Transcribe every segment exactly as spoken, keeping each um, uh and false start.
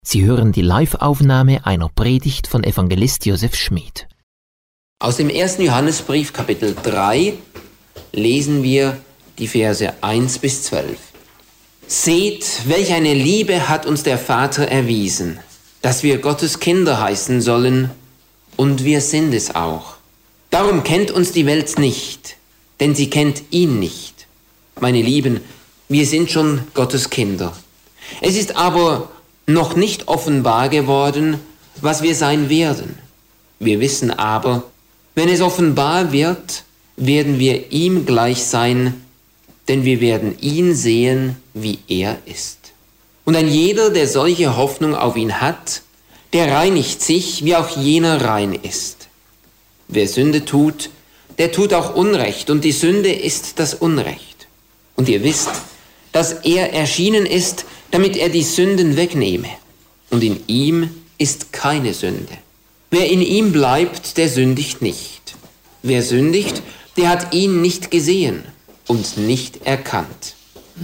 Sie hören die Live-Aufnahme einer Predigt von Evangelist Josef Schmid. Aus dem ersten Johannesbrief, Kapitel drei, lesen wir die Verse eins bis zwölf. Seht, welch eine Liebe hat uns der Vater erwiesen, dass wir Gottes Kinder heißen sollen, und wir sind es auch. Darum kennt uns die Welt nicht, denn sie kennt ihn nicht. Meine Lieben, wir sind schon Gottes Kinder. Es ist aber noch nicht offenbar geworden, was wir sein werden. Wir wissen aber, wenn es offenbar wird, werden wir ihm gleich sein, denn wir werden ihn sehen, wie er ist. Und ein jeder, der solche Hoffnung auf ihn hat, der reinigt sich, wie auch jener rein ist. Wer Sünde tut, der tut auch Unrecht, und die Sünde ist das Unrecht. Und ihr wisst, dass er erschienen ist, damit er die Sünden wegnehme. Und in ihm ist keine Sünde. Wer in ihm bleibt, der sündigt nicht. Wer sündigt, der hat ihn nicht gesehen und nicht erkannt.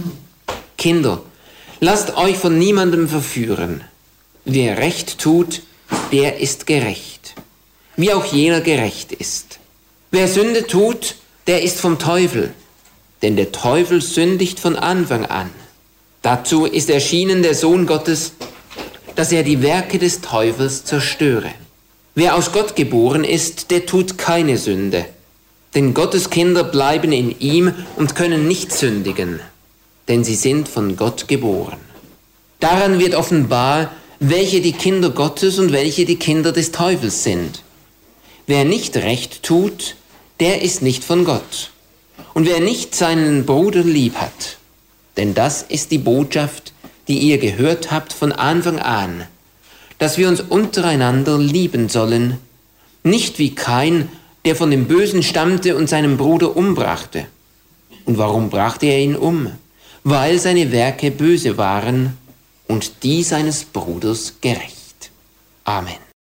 Kinder, lasst euch von niemandem verführen. Wer Recht tut, der ist gerecht, wie auch jener gerecht ist. Wer Sünde tut, der ist vom Teufel, denn der Teufel sündigt von Anfang an. Dazu ist erschienen der Sohn Gottes, dass er die Werke des Teufels zerstöre. Wer aus Gott geboren ist, der tut keine Sünde, denn Gottes Kinder bleiben in ihm und können nicht sündigen, denn sie sind von Gott geboren. Daran wird offenbar, welche die Kinder Gottes und welche die Kinder des Teufels sind. Wer nicht Recht tut, der ist nicht von Gott. Und wer nicht seinen Bruder lieb hat, denn das ist die Botschaft, die ihr gehört habt von Anfang an, dass wir uns untereinander lieben sollen, nicht wie Kain, der von dem Bösen stammte und seinen Bruder umbrachte. Und warum brachte er ihn um? Weil seine Werke böse waren und die seines Bruders gerecht. Amen.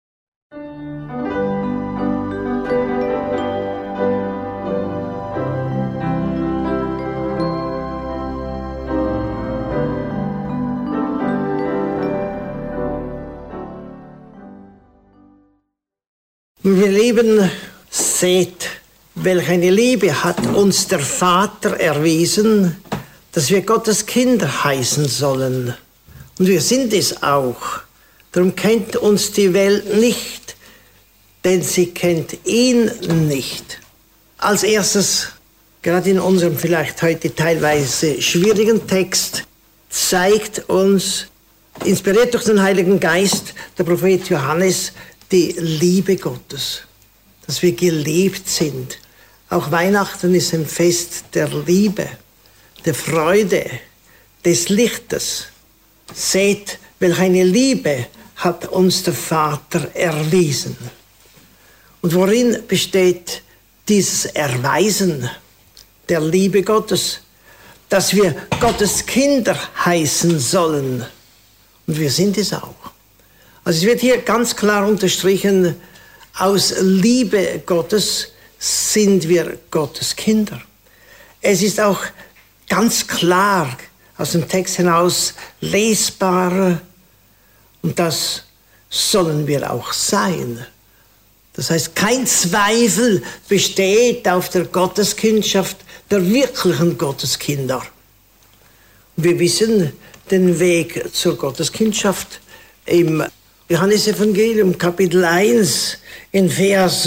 Wir Lieben, seht, welch eine Liebe hat uns der Vater erwiesen, dass wir Gottes Kinder heißen sollen. Und wir sind es auch. Darum kennt uns die Welt nicht, denn sie kennt ihn nicht. Als erstes, gerade in unserem vielleicht heute teilweise schwierigen Text, zeigt uns, inspiriert durch den Heiligen Geist, der Prophet Johannes, die Liebe Gottes, dass wir geliebt sind. Auch Weihnachten ist ein Fest der Liebe, der Freude, des Lichtes. Seht, welch eine Liebe hat uns der Vater erwiesen. Und worin besteht dieses Erweisen der Liebe Gottes? Dass wir Gottes Kinder heißen sollen. Und wir sind es auch. Also es wird hier ganz klar unterstrichen, aus Liebe Gottes sind wir Gottes Kinder. Es ist auch ganz klar aus dem Text hinaus lesbar, und das sollen wir auch sein. Das heißt, kein Zweifel besteht auf der Gotteskindschaft der wirklichen Gotteskinder. Wir wissen den Weg zur Gotteskindschaft im Johannesevangelium, Kapitel eins, in Vers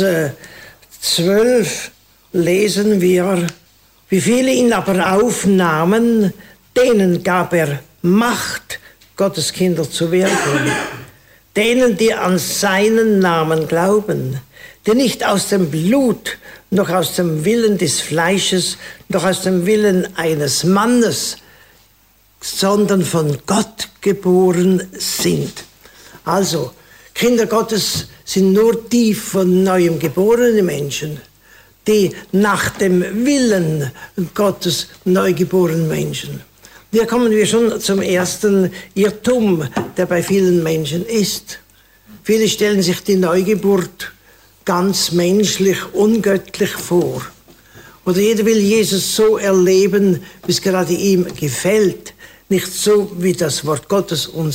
zwölf, lesen wir, wie viele ihn aber aufnahmen, denen gab er Macht, Gottes Kinder zu werden. Denen, die an seinen Namen glauben, die nicht aus dem Blut, noch aus dem Willen des Fleisches, noch aus dem Willen eines Mannes, sondern von Gott geboren sind. Also, Kinder Gottes sind nur die von neuem geborene Menschen, die nach dem Willen Gottes neugeborenen Menschen. Hier kommen wir schon zum ersten Irrtum, der bei vielen Menschen ist. Viele stellen sich die Neugeburt ganz menschlich, ungöttlich vor. Oder jeder will Jesus so erleben, wie es gerade ihm gefällt. Nicht so, wie das Wort Gottes uns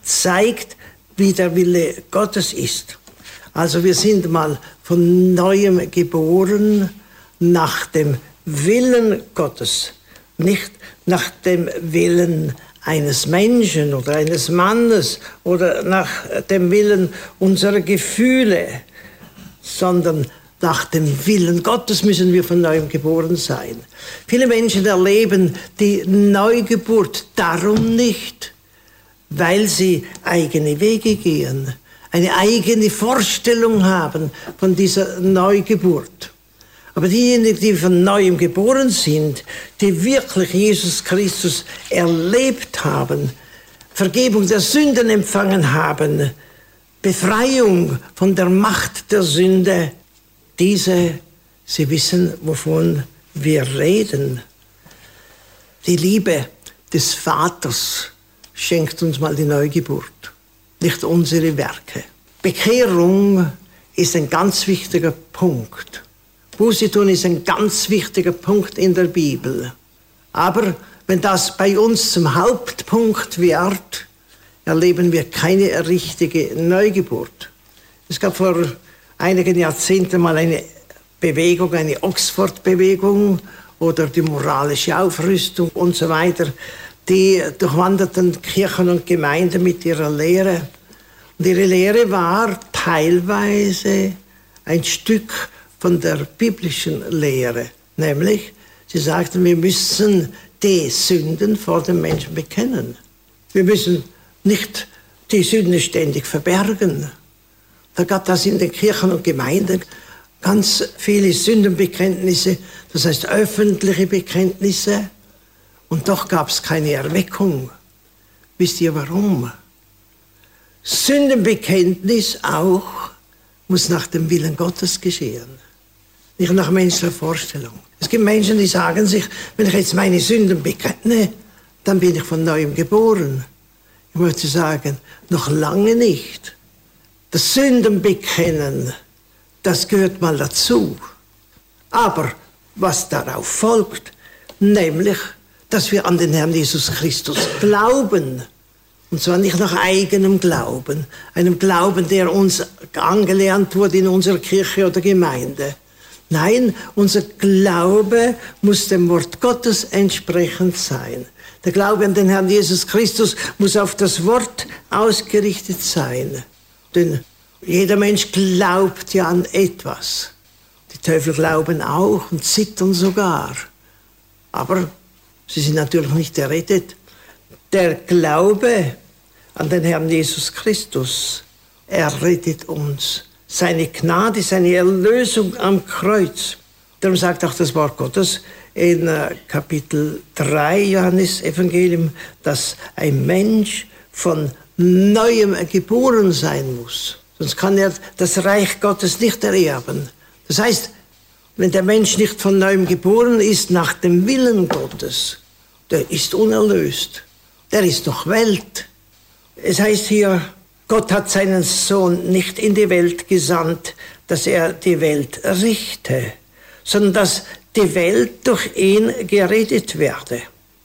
zeigt, wie der Wille Gottes ist. Also wir sind mal von Neuem geboren nach dem Willen Gottes, nicht nach dem Willen eines Menschen oder eines Mannes oder nach dem Willen unserer Gefühle, sondern nach dem Willen Gottes müssen wir von Neuem geboren sein. Viele Menschen erleben die Neugeburt darum nicht, weil sie eigene Wege gehen, eine eigene Vorstellung haben von dieser Neugeburt. Aber diejenigen, die von Neuem geboren sind, die wirklich Jesus Christus erlebt haben, Vergebung der Sünden empfangen haben, Befreiung von der Macht der Sünde, diese, sie wissen, wovon wir reden. Die Liebe des Vaters schenkt uns mal die Neugeburt, nicht unsere Werke. Bekehrung ist ein ganz wichtiger Punkt. Buße tun ist ein ganz wichtiger Punkt in der Bibel. Aber wenn das bei uns zum Hauptpunkt wird, erleben wir keine richtige Neugeburt. Es gab vor einigen Jahrzehnten mal eine Bewegung, eine Oxford-Bewegung oder die moralische Aufrüstung und so weiter. Die durchwanderten Kirchen und Gemeinden mit ihrer Lehre. Und ihre Lehre war teilweise ein Stück von der biblischen Lehre. Nämlich, sie sagten, wir müssen die Sünden vor den Menschen bekennen. Wir müssen nicht die Sünden ständig verbergen. Da gab es in den Kirchen und Gemeinden ganz viele Sündenbekenntnisse, das heißt öffentliche Bekenntnisse. Und doch gab es keine Erweckung. Wisst ihr warum? Sündenbekenntnis auch muss nach dem Willen Gottes geschehen, nicht nach menschlicher Vorstellung. Es gibt Menschen, die sagen sich, wenn ich jetzt meine Sünden bekenne, dann bin ich von Neuem geboren. Ich möchte sagen, noch lange nicht. Das Sündenbekennen, das gehört mal dazu. Aber was darauf folgt, nämlich, dass wir an den Herrn Jesus Christus glauben. Und zwar nicht nach eigenem Glauben, einem Glauben, der uns angelernt wurde in unserer Kirche oder Gemeinde. Nein, unser Glaube muss dem Wort Gottes entsprechend sein. Der Glaube an den Herrn Jesus Christus muss auf das Wort ausgerichtet sein. Denn jeder Mensch glaubt ja an etwas. Die Teufel glauben auch und zittern sogar. Aber sie sind natürlich nicht errettet. Der Glaube an den Herrn Jesus Christus errettet uns. Seine Gnade, seine Erlösung am Kreuz. Darum sagt auch das Wort Gottes in Kapitel drei Johannes Evangelium, dass ein Mensch von Neuem geboren sein muss. Sonst kann er das Reich Gottes nicht ererben. Das heißt, wenn der Mensch nicht von Neuem geboren ist nach dem Willen Gottes, der ist unerlöst. Der ist noch Welt. Es heißt hier, Gott hat seinen Sohn nicht in die Welt gesandt, dass er die Welt richte, sondern dass die Welt durch ihn gerettet werde.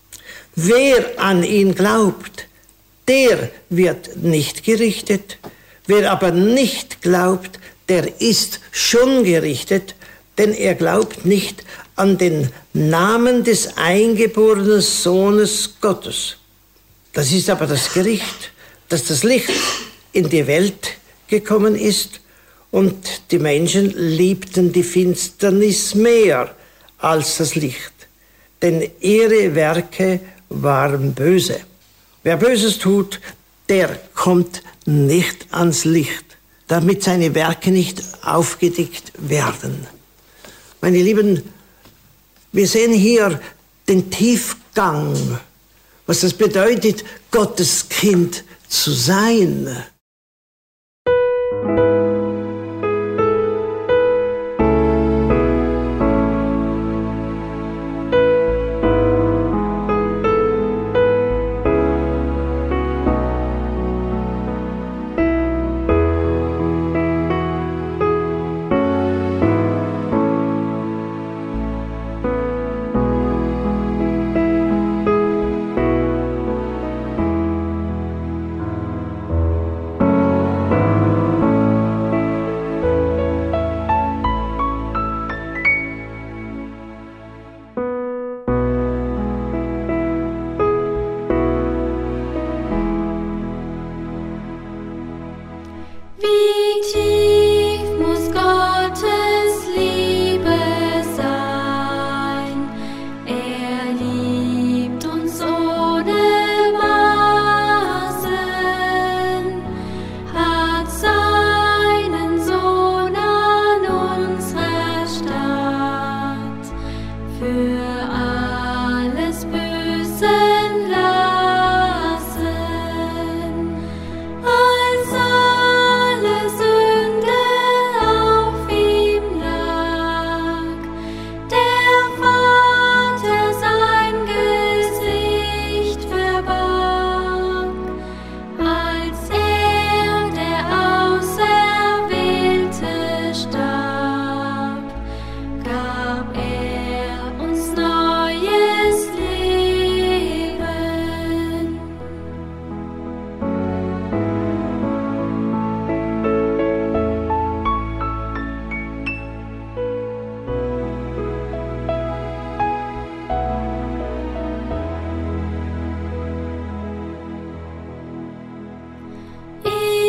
Wer an ihn glaubt, der wird nicht gerichtet. Wer aber nicht glaubt, der ist schon gerichtet, denn er glaubt nicht an den Namen des eingeborenen Sohnes Gottes. Das ist aber das Gericht, dass das Licht in die Welt gekommen ist und die Menschen liebten die Finsternis mehr als das Licht, denn ihre Werke waren böse. Wer Böses tut, der kommt nicht ans Licht, damit seine Werke nicht aufgedeckt werden. Meine Lieben, wir sehen hier den Tiefgang, was das bedeutet, Gottes Kind zu sein.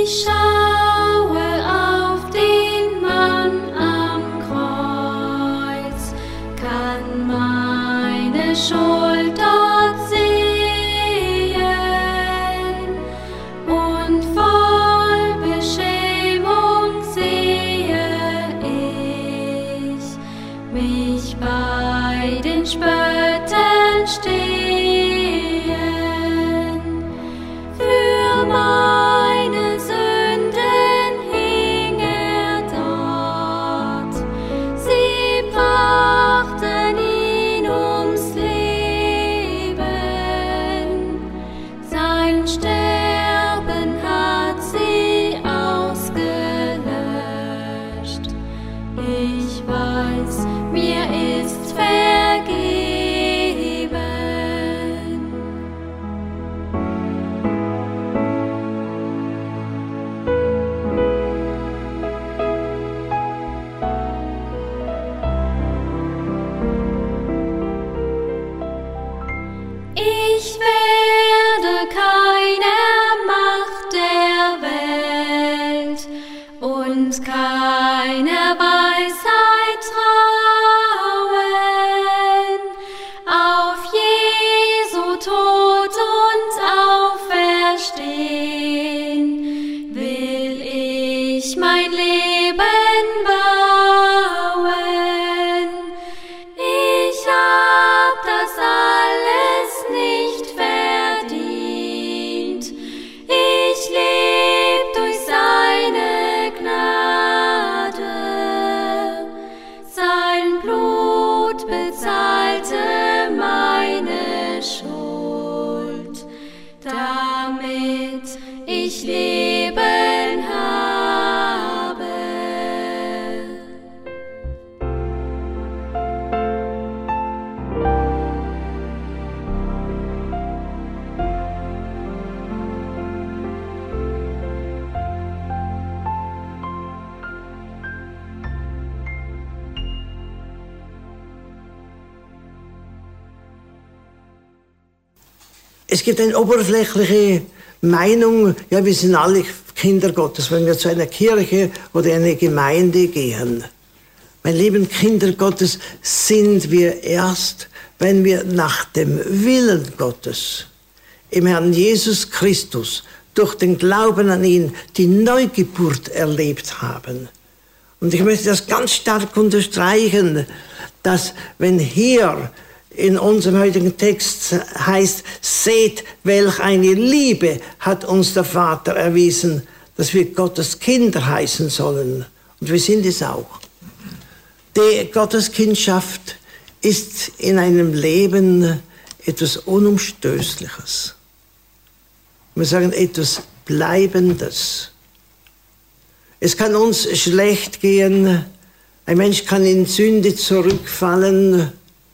Es gibt eine oberflächliche Meinung, ja, wir sind alle Kinder Gottes, wenn wir zu einer Kirche oder einer Gemeinde gehen. Meine lieben Kinder Gottes, sind wir erst, wenn wir nach dem Willen Gottes im Herrn Jesus Christus durch den Glauben an ihn die Neugeburt erlebt haben. Und ich möchte das ganz stark unterstreichen, dass wenn hier in unserem heutigen Text heißt, seht, welch eine Liebe hat uns der Vater erwiesen, dass wir Gottes Kinder heißen sollen. Und wir sind es auch. Die Gotteskindschaft ist in einem Leben etwas Unumstößliches. Wir sagen etwas Bleibendes. Es kann uns schlecht gehen, ein Mensch kann in Sünde zurückfallen.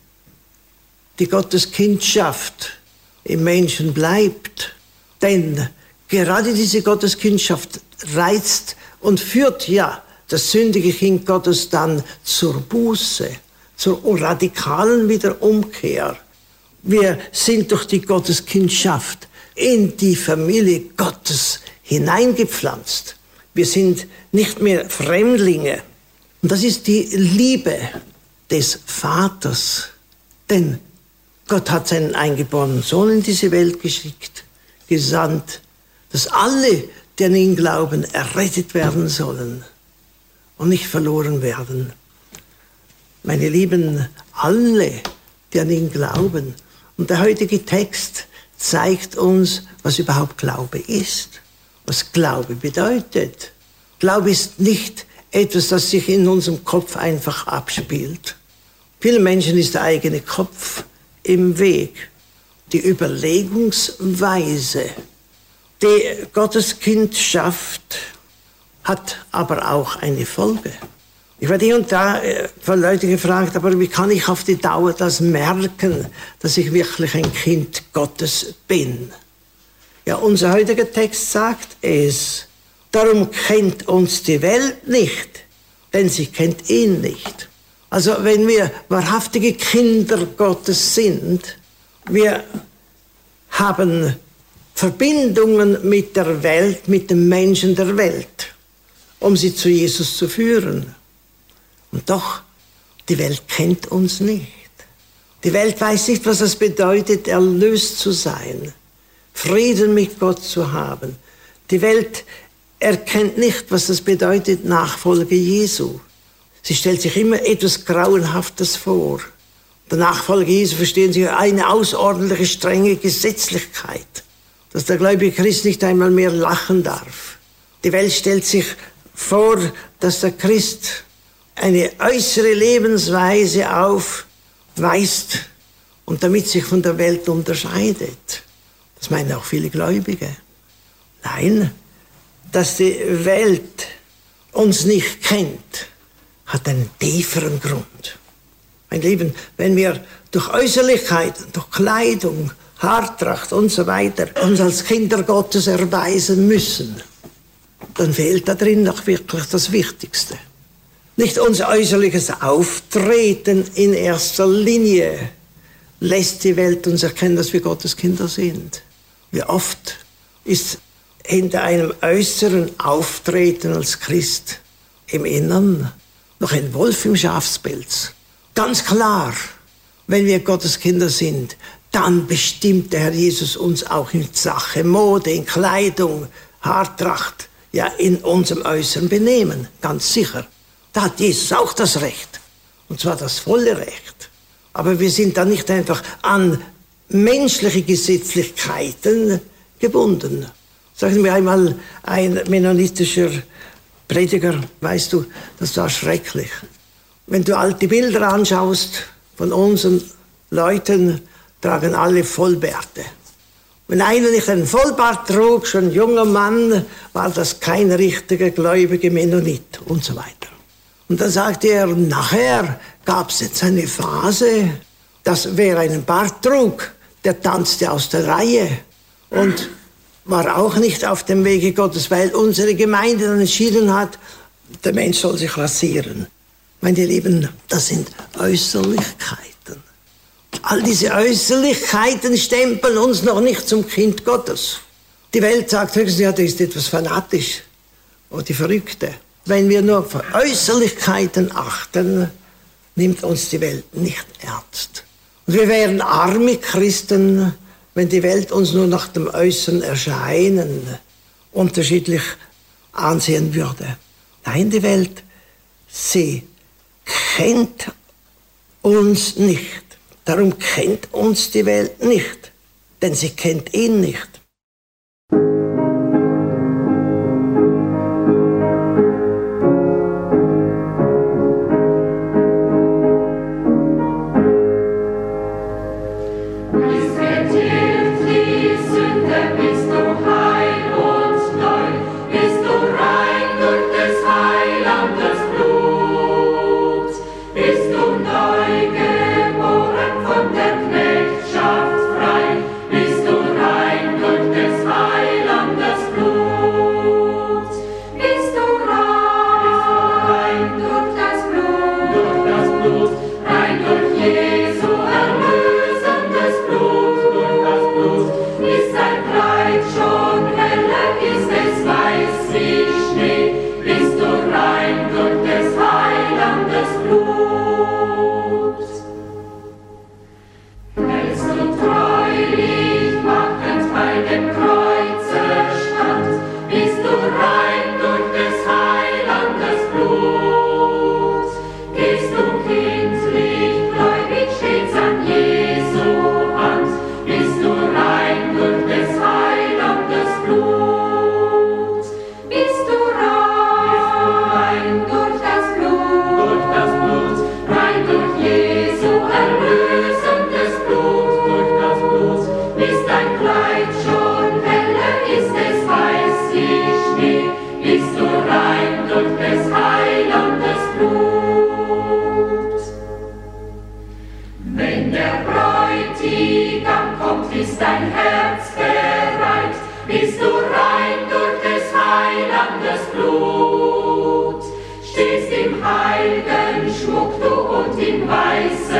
Die Gotteskindschaft im Menschen bleibt. Denn gerade diese Gotteskindschaft reizt und führt ja das sündige Kind Gottes dann zur Buße, zur radikalen Wiederumkehr. Wir sind durch die Gotteskindschaft in die Familie Gottes hineingepflanzt. Wir sind nicht mehr Fremdlinge. Und das ist die Liebe des Vaters. Denn Gott hat seinen eingeborenen Sohn in diese Welt geschickt, gesandt, dass alle, die an ihn glauben, errettet werden sollen und nicht verloren werden. Meine Lieben, alle, die an ihn glauben. Und der heutige Text zeigt uns, was überhaupt Glaube ist, was Glaube bedeutet. Glaube ist nicht etwas, das sich in unserem Kopf einfach abspielt. Vielen Menschen ist der eigene Kopf im Weg, die Überlegungsweise. Die Gotteskindschaft hat aber auch eine Folge. Ich werde hier und da von Leuten gefragt, aber wie kann ich auf die Dauer das merken, dass ich wirklich ein Kind Gottes bin? Ja, unser heutiger Text sagt es, darum kennt uns die Welt nicht, denn sie kennt ihn nicht. Also wenn wir wahrhaftige Kinder Gottes sind, wir haben Verbindungen mit der Welt, mit den Menschen der Welt, um sie zu Jesus zu führen. Und doch, die Welt kennt uns nicht. Die Welt weiß nicht, was es bedeutet, erlöst zu sein, Frieden mit Gott zu haben. Die Welt erkennt nicht, was es bedeutet, Nachfolge Jesu. Sie stellt sich immer etwas Grauenhaftes vor. Der Nachfolge Jesu verstehen sie eine außerordentliche, strenge Gesetzlichkeit, dass der gläubige Christ nicht einmal mehr lachen darf. Die Welt stellt sich vor, dass der Christ eine äußere Lebensweise aufweist und damit sich von der Welt unterscheidet. Das meinen auch viele Gläubige. Nein, dass die Welt uns nicht kennt, hat einen tieferen Grund. Mein Lieben, wenn wir durch Äußerlichkeiten, durch Kleidung, Haartracht und so weiter uns als Kinder Gottes erweisen müssen, dann fehlt da drin noch wirklich das Wichtigste. Nicht unser äußerliches Auftreten in erster Linie lässt die Welt uns erkennen, dass wir Gottes Kinder sind. Wie oft ist hinter einem äußeren Auftreten als Christ im Innern noch ein Wolf im Schafspelz. Ganz klar, wenn wir Gottes Kinder sind, dann bestimmt der Herr Jesus uns auch in Sache Mode, in Kleidung, Haartracht, ja in unserem äußeren Benehmen, ganz sicher. Da hat Jesus auch das Recht, und zwar das volle Recht. Aber wir sind dann nicht einfach an menschliche Gesetzlichkeiten gebunden. Sagen mir einmal ein mennonitischer Prediger, weißt du, das war schrecklich. Wenn du alte Bilder anschaust von unseren Leuten, tragen alle Vollbärte. Wenn einer nicht einen Vollbart trug, schon ein junger Mann, war das kein richtiger gläubiger Mennonit und so weiter. Und dann sagte er, nachher gab es jetzt eine Phase, dass wer einen Bart trug, der tanzte aus der Reihe und war auch nicht auf dem Wege Gottes, weil unsere Gemeinde dann entschieden hat, der Mensch soll sich rasieren. Meine Lieben, das sind Äußerlichkeiten. All diese Äußerlichkeiten stempeln uns noch nicht zum Kind Gottes. Die Welt sagt höchstens, ja, das ist etwas fanatisch oder die Verrückte. Wenn wir nur auf Äußerlichkeiten achten, nimmt uns die Welt nicht ernst. Und wir wären arme Christen, wenn die Welt uns nur nach dem äußeren Erscheinen unterschiedlich ansehen würde. Nein, die Welt, sie kennt uns nicht. Darum kennt uns die Welt nicht, denn sie kennt ihn nicht.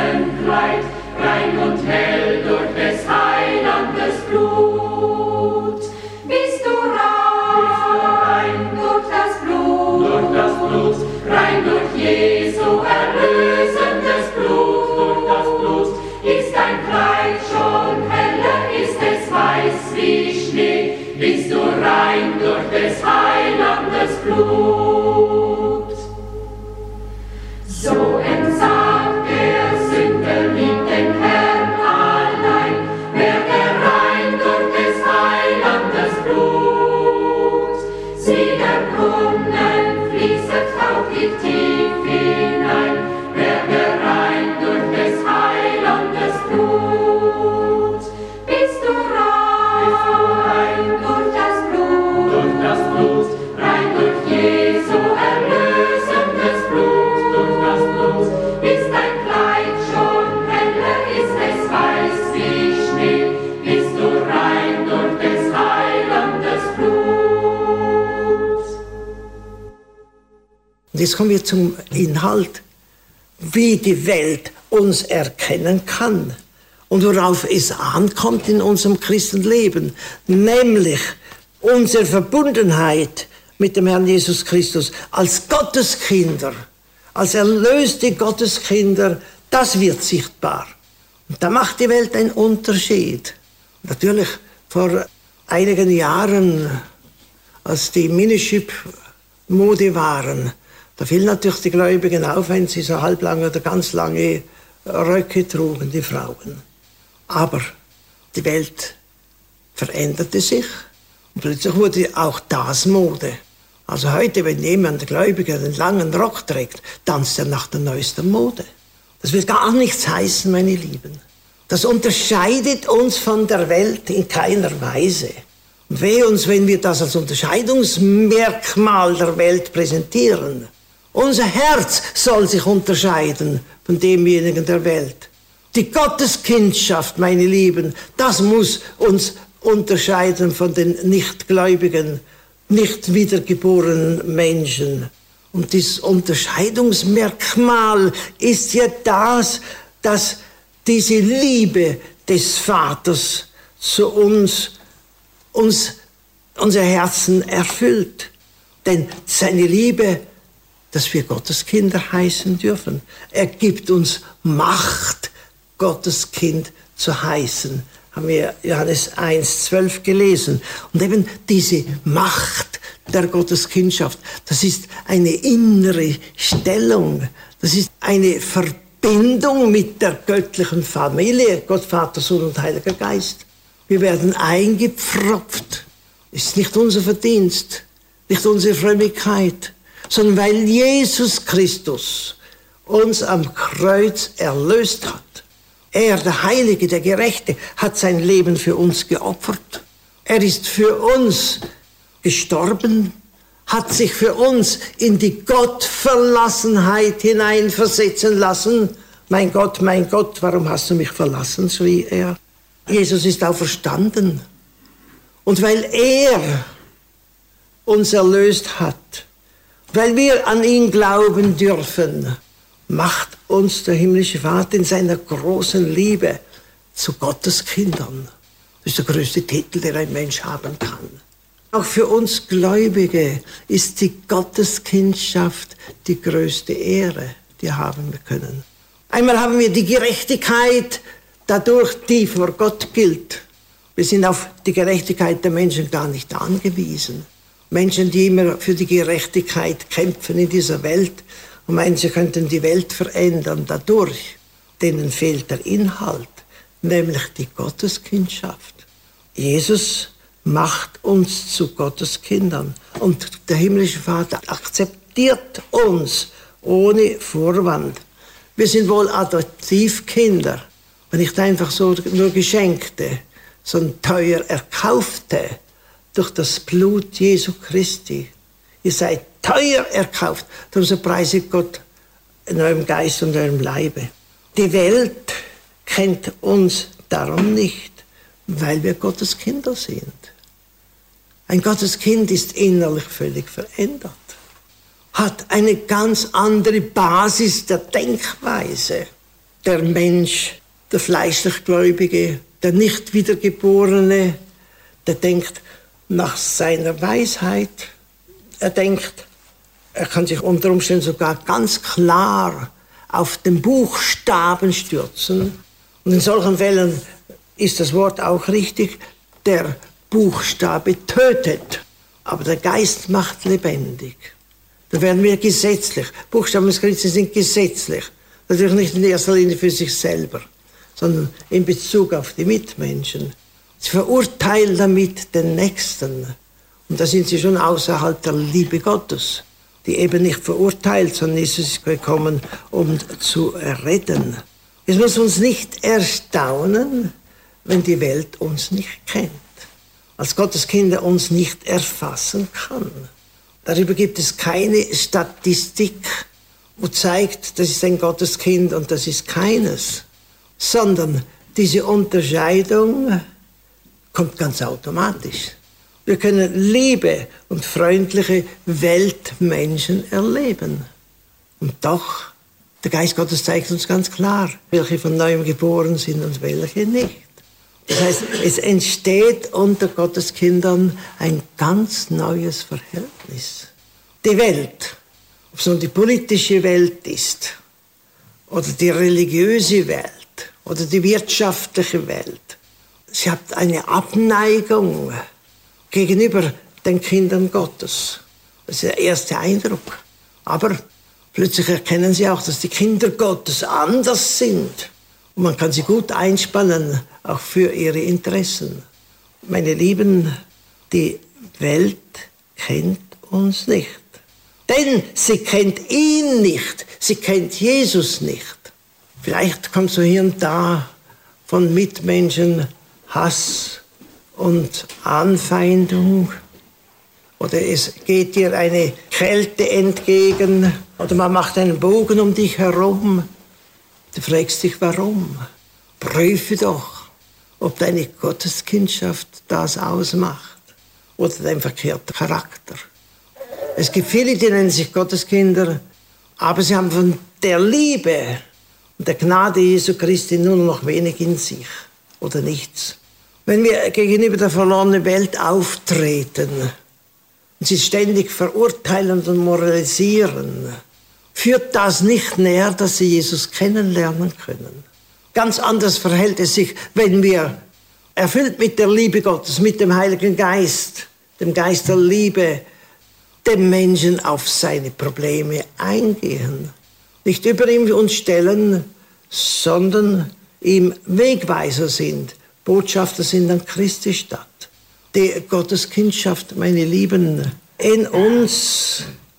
Rein und hell durch des Heilandes Blut. des Heilandes Blut. So entsagt der Sünder, liebt den Herrn allein, werde rein durch des Heilandes Blut. Sieh, der Brunnen fließet hauchig tief hinein, werde rein durch des Heilandes Blut. Bist du rein durch das Blut, durch das Blut, rein durch Jesu erlösendes Blut, durch das Blut. Ist dein Kleid schon heller, ist es weiß wie Schnee, bist du rein durch des Heilandes Blut. Und jetzt kommen wir zum Inhalt, wie die Welt uns erkennen kann und worauf es ankommt in unserem Christenleben, nämlich unsere Verbundenheit mit dem Herrn Jesus Christus als Gotteskinder, als erlöste Gotteskinder, das wird sichtbar. Und da macht die Welt einen Unterschied. Natürlich vor einigen Jahren, als die Minischip-Mode waren, da fielen natürlich die Gläubigen auf, wenn sie so halblange oder ganz lange Röcke trugen, die Frauen. Aber die Welt veränderte sich und plötzlich wurde auch das Mode. Also heute, wenn jemand, der Gläubiger, einen langen Rock trägt, tanzt er nach der neuesten Mode. Das will gar nichts heißen, meine Lieben. Das unterscheidet uns von der Welt in keiner Weise. Und wehe uns, wenn wir das als Unterscheidungsmerkmal der Welt präsentieren. Unser Herz soll sich unterscheiden von demjenigen der Welt. Die Gotteskindschaft, meine Lieben, das muss uns unterscheiden von den nichtgläubigen, nicht wiedergeborenen Menschen. Und dieses Unterscheidungsmerkmal ist ja das, dass diese Liebe des Vaters zu uns, uns unser Herzen erfüllt. Denn seine Liebe, dass wir Gottes Kinder heißen dürfen. Er gibt uns Macht, Gottes Kind zu heißen. Haben wir Johannes eins zwölf gelesen. Und eben diese Macht der Gotteskindschaft, das ist eine innere Stellung. Das ist eine Verbindung mit der göttlichen Familie, Gott, Vater, Sohn und Heiliger Geist. Wir werden eingepfropft. Es ist nicht unser Verdienst, nicht unsere Frömmigkeit, sondern weil Jesus Christus uns am Kreuz erlöst hat. Er, der Heilige, der Gerechte, hat sein Leben für uns geopfert. Er ist für uns gestorben, hat sich für uns in die Gottverlassenheit hineinversetzen lassen. Mein Gott, mein Gott, warum hast du mich verlassen, schrie er. Jesus ist auferstanden. Und weil er uns erlöst hat, weil wir an ihn glauben dürfen, macht uns der himmlische Vater in seiner großen Liebe zu Gottes Kindern. Das ist der größte Titel, den ein Mensch haben kann. Auch für uns Gläubige ist die Gotteskindschaft die größte Ehre, die haben wir können. Einmal haben wir die Gerechtigkeit dadurch, die vor Gott gilt. Wir sind auf die Gerechtigkeit der Menschen gar nicht angewiesen. Menschen, die immer für die Gerechtigkeit kämpfen in dieser Welt und meinen, sie könnten die Welt verändern dadurch, denen fehlt der Inhalt, nämlich die Gotteskindschaft. Jesus macht uns zu Gottes Kindern und der himmlische Vater akzeptiert uns ohne Vorwand. Wir sind wohl Adoptivkinder, aber nicht einfach so nur Geschenkte, sondern teuer erkaufte durch das Blut Jesu Christi. Ihr seid teuer erkauft, darum so preisigt Gott in eurem Geist und eurem Leibe. Die Welt kennt uns darum nicht, weil wir Gottes Kinder sind. Ein Gottes Kind ist innerlich völlig verändert, hat eine ganz andere Basis der Denkweise. Der Mensch, der fleischlich Gläubige, der nicht Wiedergeborene, der denkt nach seiner Weisheit. Er denkt, er kann sich unter Umständen sogar ganz klar auf den Buchstaben stürzen. Und in solchen Fällen ist das Wort auch richtig, der Buchstabe tötet. Aber der Geist macht lebendig. Da werden wir gesetzlich. Buchstaben des Christen sind gesetzlich. Natürlich nicht in erster Linie für sich selber, sondern in Bezug auf die Mitmenschen. Sie verurteilen damit den Nächsten. Und da sind sie schon außerhalb der Liebe Gottes, die eben nicht verurteilt, sondern Jesus ist gekommen, um zu retten. Es muss uns nicht erstaunen, wenn die Welt uns nicht kennt, als Gottes Kinder uns nicht erfassen kann. Darüber gibt es keine Statistik, wo zeigt, das ist ein Gotteskind und das ist keines, sondern diese Unterscheidung kommt ganz automatisch. Wir können liebe und freundliche Weltmenschen erleben. Und doch, der Geist Gottes zeigt uns ganz klar, welche von Neuem geboren sind und welche nicht. Das heißt, es entsteht unter Gottes Kindern ein ganz neues Verhältnis. Die Welt, ob es nun die politische Welt ist, oder die religiöse Welt, oder die wirtschaftliche Welt, sie hat eine Abneigung gegenüber den Kindern Gottes. Das ist der erste Eindruck. Aber plötzlich erkennen sie auch, dass die Kinder Gottes anders sind. Und man kann sie gut einspannen, auch für ihre Interessen. Meine Lieben, die Welt kennt uns nicht. Denn sie kennt ihn nicht. Sie kennt Jesus nicht. Vielleicht kommt so hier und da von Mitmenschen Hass und Anfeindung. Oder es geht dir eine Kälte entgegen. Oder man macht einen Bogen um dich herum. Du fragst dich, warum? Prüfe doch, ob deine Gotteskindschaft das ausmacht oder dein verkehrter Charakter. Es gibt viele, die nennen sich Gotteskinder, aber sie haben von der Liebe und der Gnade Jesu Christi nur noch wenig in sich oder nichts. Wenn wir gegenüber der verlorenen Welt auftreten und sie ständig verurteilen und moralisieren, führt das nicht näher, dass sie Jesus kennenlernen können. Ganz anders verhält es sich, wenn wir erfüllt mit der Liebe Gottes, mit dem Heiligen Geist, dem Geist der Liebe, dem Menschen auf seine Probleme eingehen. Nicht über ihm uns stellen, sondern ihm Wegweiser sind, Botschafter sind an Christi Stadt. Die Gotteskindschaft, meine Lieben, in uns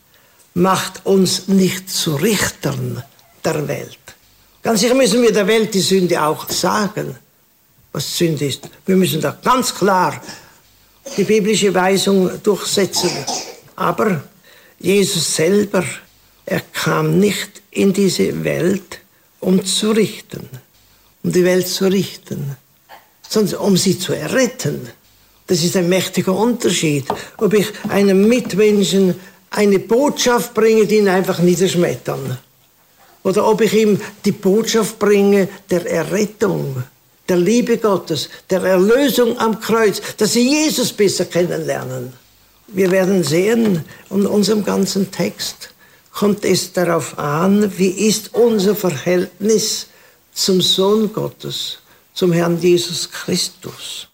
macht uns nicht zu Richtern der Welt. Ganz sicher müssen wir der Welt die Sünde auch sagen, was Sünde ist. Wir müssen da ganz klar die biblische Weisung durchsetzen. Aber Jesus selber, er kam nicht in diese Welt, um zu richten, um die Welt zu richten, sondern um sie zu erretten. Das ist ein mächtiger Unterschied, ob ich einem Mitmenschen eine Botschaft bringe, die ihn einfach niederschmettern. Oder ob ich ihm die Botschaft bringe der Errettung, der Liebe Gottes, der Erlösung am Kreuz, dass sie Jesus besser kennenlernen. Wir werden sehen, in unserem ganzen Text kommt es darauf an, wie ist unser Verhältnis zum Sohn Gottes, zum Herrn Jesus Christus.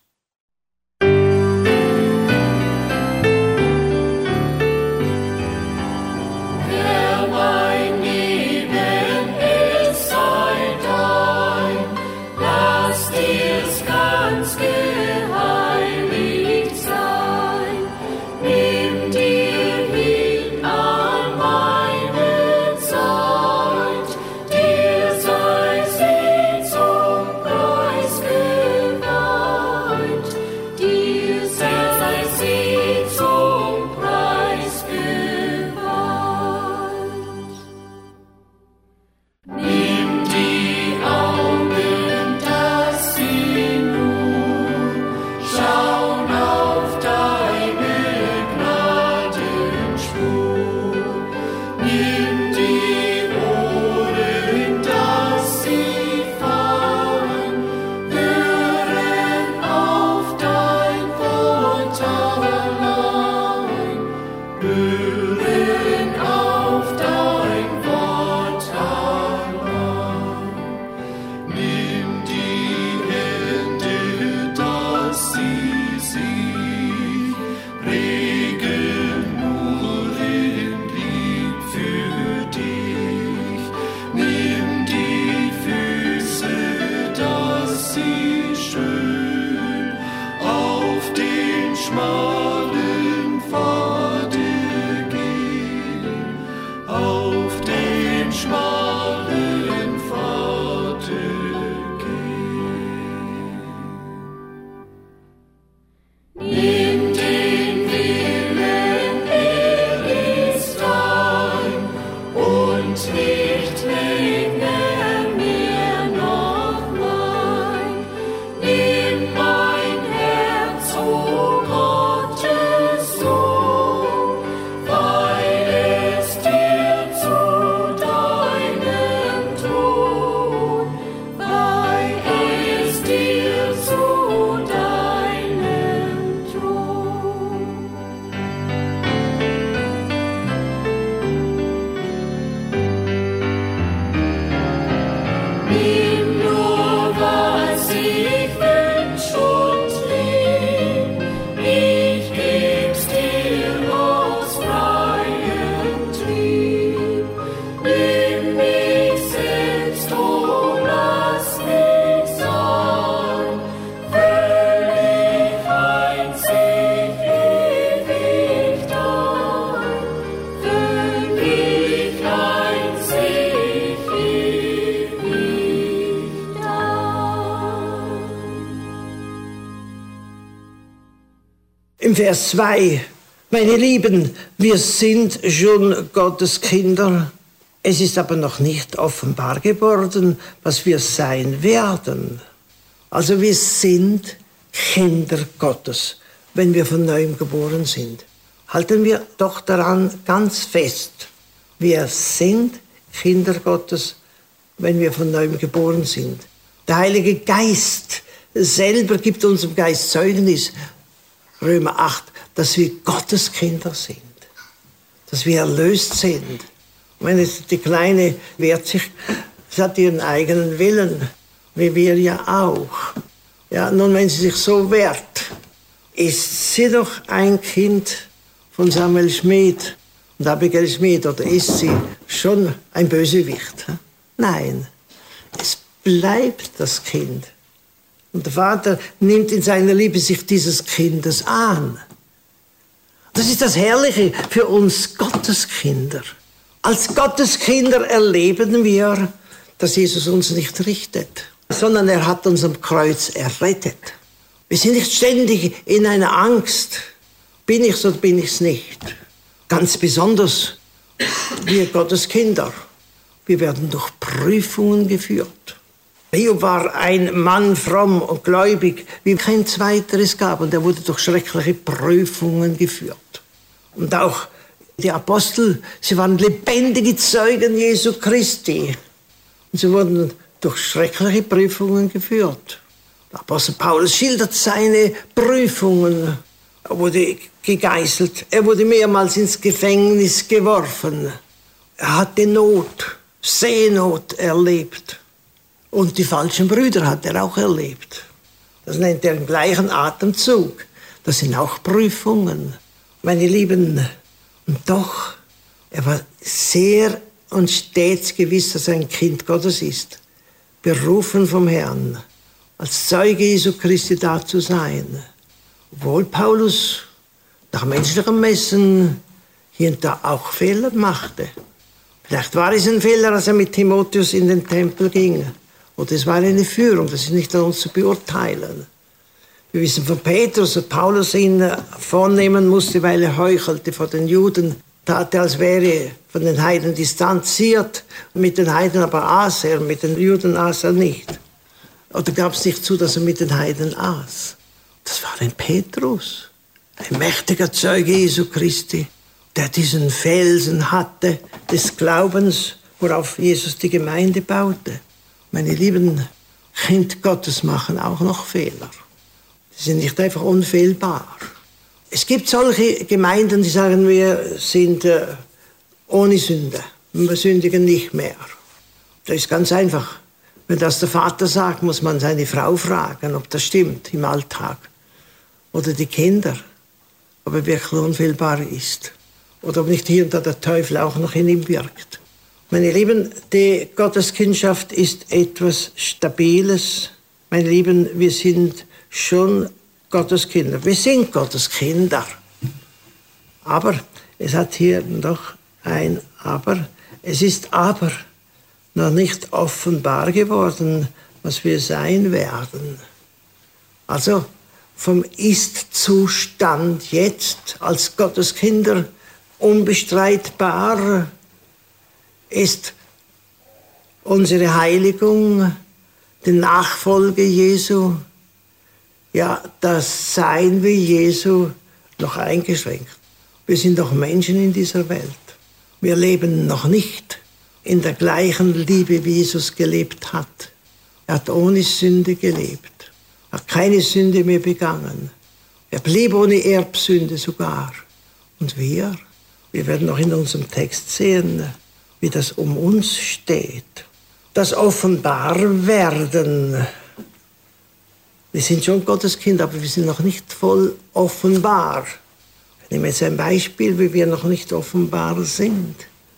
Dir sei sie zum Preis geweiht. im Vers zwei, meine Lieben, wir sind schon Gottes Kinder. Es ist aber noch nicht offenbar geworden, was wir sein werden. Also wir sind Kinder Gottes, wenn wir von neuem geboren sind. Halten wir doch daran ganz fest. Wir sind Kinder Gottes, wenn wir von neuem geboren sind. Der Heilige Geist selber gibt unserem Geist Zeugnis, Römer acht, dass wir Gottes Kinder sind, dass wir erlöst sind. Ich meine, die Kleine wehrt sich, sie hat ihren eigenen Willen, wie wir ja auch. Ja, nun, wenn sie sich so wehrt, ist sie doch ein Kind von Samuel Schmid und Abigail Schmid, oder ist sie schon ein Bösewicht? Nein, es bleibt das Kind. Und der Vater nimmt in seiner Liebe sich dieses Kindes an. Das ist das Herrliche für uns Gotteskinder. Als Gotteskinder erleben wir, dass Jesus uns nicht richtet, sondern er hat uns am Kreuz errettet. Wir sind nicht ständig in einer Angst. Bin ich's oder bin ich's nicht? Ganz besonders wir Gotteskinder. Wir werden durch Prüfungen geführt. Hiob war ein Mann fromm und gläubig, wie kein zweiteres gab. Und er wurde durch schreckliche Prüfungen geführt. Und auch die Apostel, sie waren lebendige Zeugen Jesu Christi. Und sie wurden durch schreckliche Prüfungen geführt. Der Apostel Paulus schildert seine Prüfungen. Er wurde gegeißelt, er wurde mehrmals ins Gefängnis geworfen. Er hatte Not, Seenot erlebt. Und die falschen Brüder hat er auch erlebt. Das nennt er im gleichen Atemzug. Das sind auch Prüfungen. Meine Lieben, und doch, er war sehr und stets gewiss, dass er ein Kind Gottes ist. Berufen vom Herrn, als Zeuge Jesu Christi da zu sein. Obwohl Paulus nach menschlichem Messen hier und da auch Fehler machte. Vielleicht war es ein Fehler, als er mit Timotheus in den Tempel ging. Oder es war eine Führung, das ist nicht an uns zu beurteilen. Wir wissen von Petrus, dass Paulus ihn vornehmen musste, weil er heuchelte vor den Juden. Tat er, als wäre er von den Heiden distanziert. Mit den Heiden aber aß er, mit den Juden aß er nicht. Oder gab es nicht zu, dass er mit den Heiden aß. Das war ein Petrus, ein mächtiger Zeuge Jesu Christi, der diesen Felsen hatte des Glaubens, worauf Jesus die Gemeinde baute. Meine lieben Kind Gottes machen auch noch Fehler. Sie sind nicht einfach unfehlbar. Es gibt solche Gemeinden, die sagen, wir sind äh, ohne Sünde. Wir sündigen nicht mehr. Das ist ganz einfach. Wenn das der Vater sagt, muss man seine Frau fragen, ob das stimmt im Alltag. Oder die Kinder, ob er wirklich unfehlbar ist. Oder ob nicht hier und da der Teufel auch noch in ihm wirkt. Meine Lieben, die Gotteskindschaft ist etwas Stabiles. Meine Lieben, wir sind schon Gottes Kinder. Wir sind Gottes Kinder. Aber es hat hier noch ein Aber. Es ist aber noch nicht offenbar geworden, was wir sein werden. Also vom Ist-Zustand jetzt als Gottes Kinder unbestreitbar ist unsere Heiligung, die Nachfolge Jesu, ja, das Sein wie Jesu noch eingeschränkt. Wir sind doch Menschen in dieser Welt. Wir leben noch nicht in der gleichen Liebe, wie Jesus gelebt hat. Er hat ohne Sünde gelebt, hat keine Sünde mehr begangen. Er blieb ohne Erbsünde sogar. Und wir, wir werden noch in unserem Text sehen, wie das um uns steht. Das Offenbarwerden. Wir sind schon Gottes Kinder, aber wir sind noch nicht voll offenbar. Ich nehme jetzt ein Beispiel, wie wir noch nicht offenbar sind.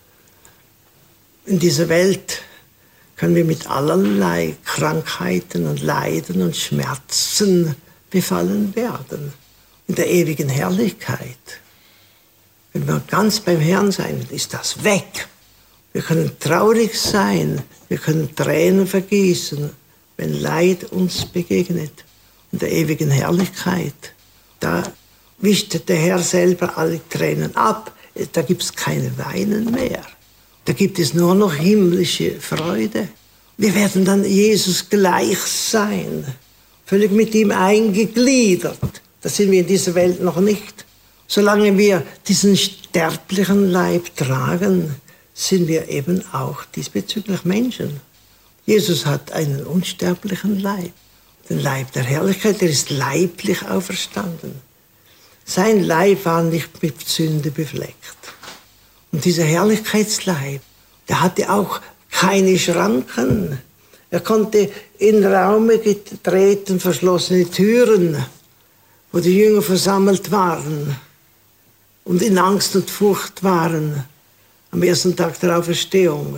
In dieser Welt können wir mit allerlei Krankheiten und Leiden und Schmerzen befallen werden. In der ewigen Herrlichkeit. Wenn wir ganz beim Herrn sein, ist das weg. Wir können traurig sein, wir können Tränen vergießen, wenn Leid uns begegnet. In der ewigen Herrlichkeit, da wischt der Herr selber alle Tränen ab. Da gibt es keine Weinen mehr. Da gibt es nur noch himmlische Freude. Wir werden dann Jesus gleich sein, völlig mit ihm eingegliedert. Das sind wir in dieser Welt noch nicht. Solange wir diesen sterblichen Leib tragen, sind wir eben auch diesbezüglich Menschen. Jesus hat einen unsterblichen Leib, den Leib der Herrlichkeit, der ist leiblich auferstanden. Sein Leib war nicht mit Sünde befleckt. Und dieser Herrlichkeitsleib, der hatte auch keine Schranken. Er konnte in Räume getreten, verschlossene Türen, wo die Jünger versammelt waren und in Angst und Furcht waren am ersten Tag der Auferstehung.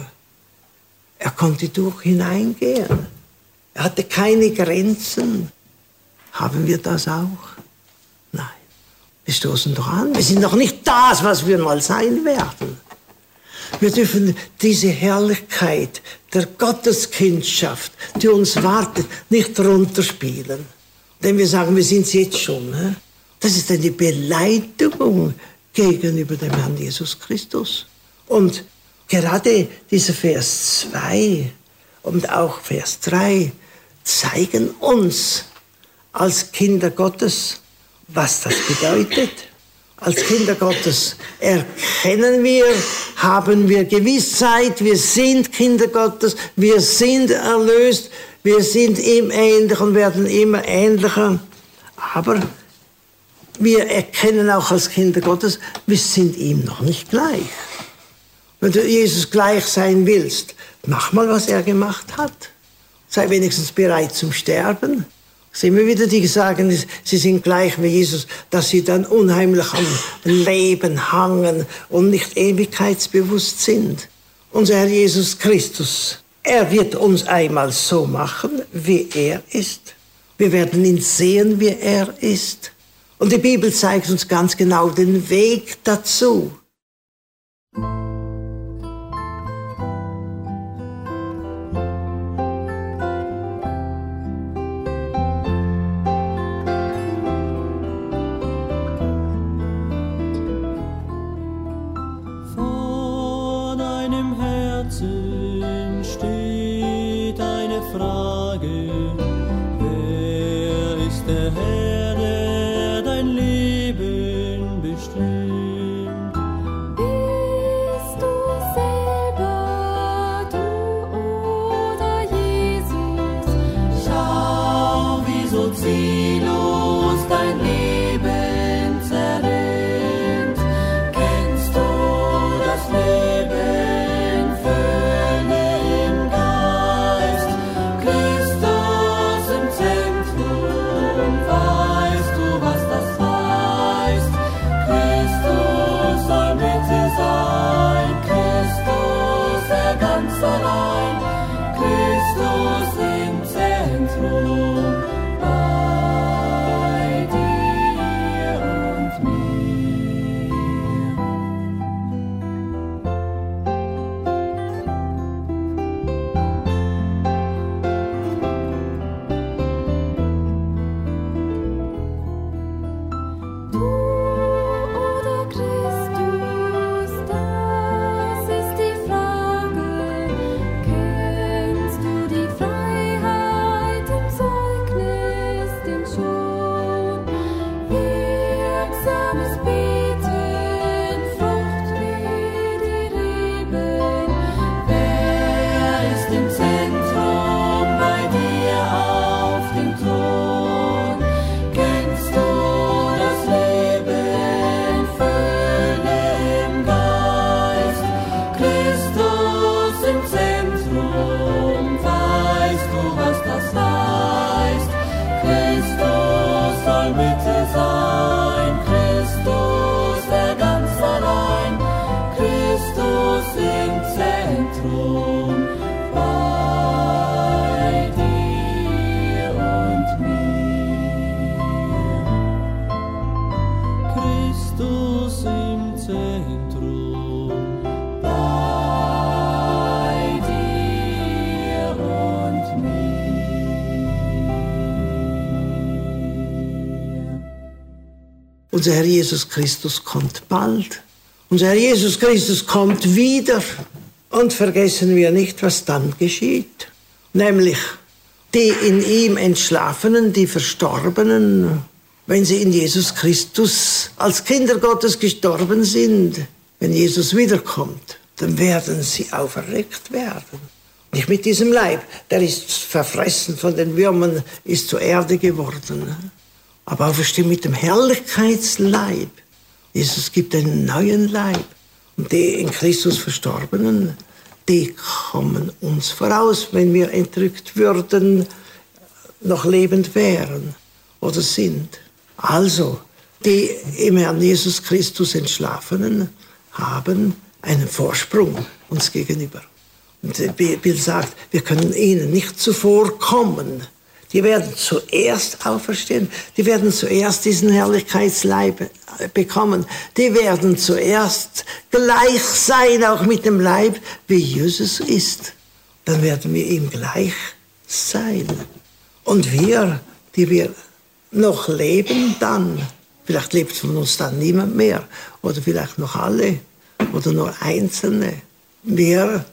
Er konnte durch hineingehen. Er hatte keine Grenzen. Haben wir das auch? Nein. Wir stoßen doch an. Wir sind noch nicht das, was wir mal sein werden. Wir dürfen diese Herrlichkeit der Gotteskindschaft, die uns wartet, nicht runterspielen. Denn wir sagen, wir sind es jetzt schon. Das ist eine Beleidigung gegenüber dem Herrn Jesus Christus. Und gerade dieser Vers zwei und auch Vers drei zeigen uns als Kinder Gottes, was das bedeutet. Als Kinder Gottes erkennen wir, haben wir Gewissheit, wir sind Kinder Gottes, wir sind erlöst, wir sind ihm ähnlich und werden immer ähnlicher. Aber wir erkennen auch als Kinder Gottes, wir sind ihm noch nicht gleich. Wenn du Jesus gleich sein willst, mach mal, was er gemacht hat. Sei wenigstens bereit zum Sterben. Sehen wir wieder, die sagen, sie sind gleich wie Jesus, dass sie dann unheimlich am Leben hangen und nicht ewigkeitsbewusst sind. Unser Herr Jesus Christus, er wird uns einmal so machen, wie er ist. Wir werden ihn sehen, wie er ist. Und die Bibel zeigt uns ganz genau den Weg dazu. Weißt du, was das heißt? Christus unser Herr Jesus Christus kommt bald. Unser Herr Jesus Christus kommt wieder. Und vergessen wir nicht, was dann geschieht. Nämlich die in ihm Entschlafenen, die Verstorbenen, wenn sie in Jesus Christus als Kinder Gottes gestorben sind, wenn Jesus wiederkommt, dann werden sie auferweckt werden. Nicht mit diesem Leib, der ist verfressen von den Würmern, ist zur Erde geworden. Aber auferstehen mit dem Herrlichkeitsleib. Jesus gibt einen neuen Leib. Und die in Christus Verstorbenen, die kommen uns voraus, wenn wir entrückt würden, noch lebend wären oder sind. Also, die im Herrn Jesus Christus Entschlafenen haben einen Vorsprung uns gegenüber. Und die Bibel sagt, wir können ihnen nicht zuvorkommen. Die werden zuerst auferstehen, die werden zuerst diesen Herrlichkeitsleib bekommen, die werden zuerst gleich sein, auch mit dem Leib, wie Jesus ist. Dann werden wir ihm gleich sein. Und wir, die wir noch leben dann, vielleicht lebt von uns dann niemand mehr, oder vielleicht noch alle, oder nur Einzelne, wir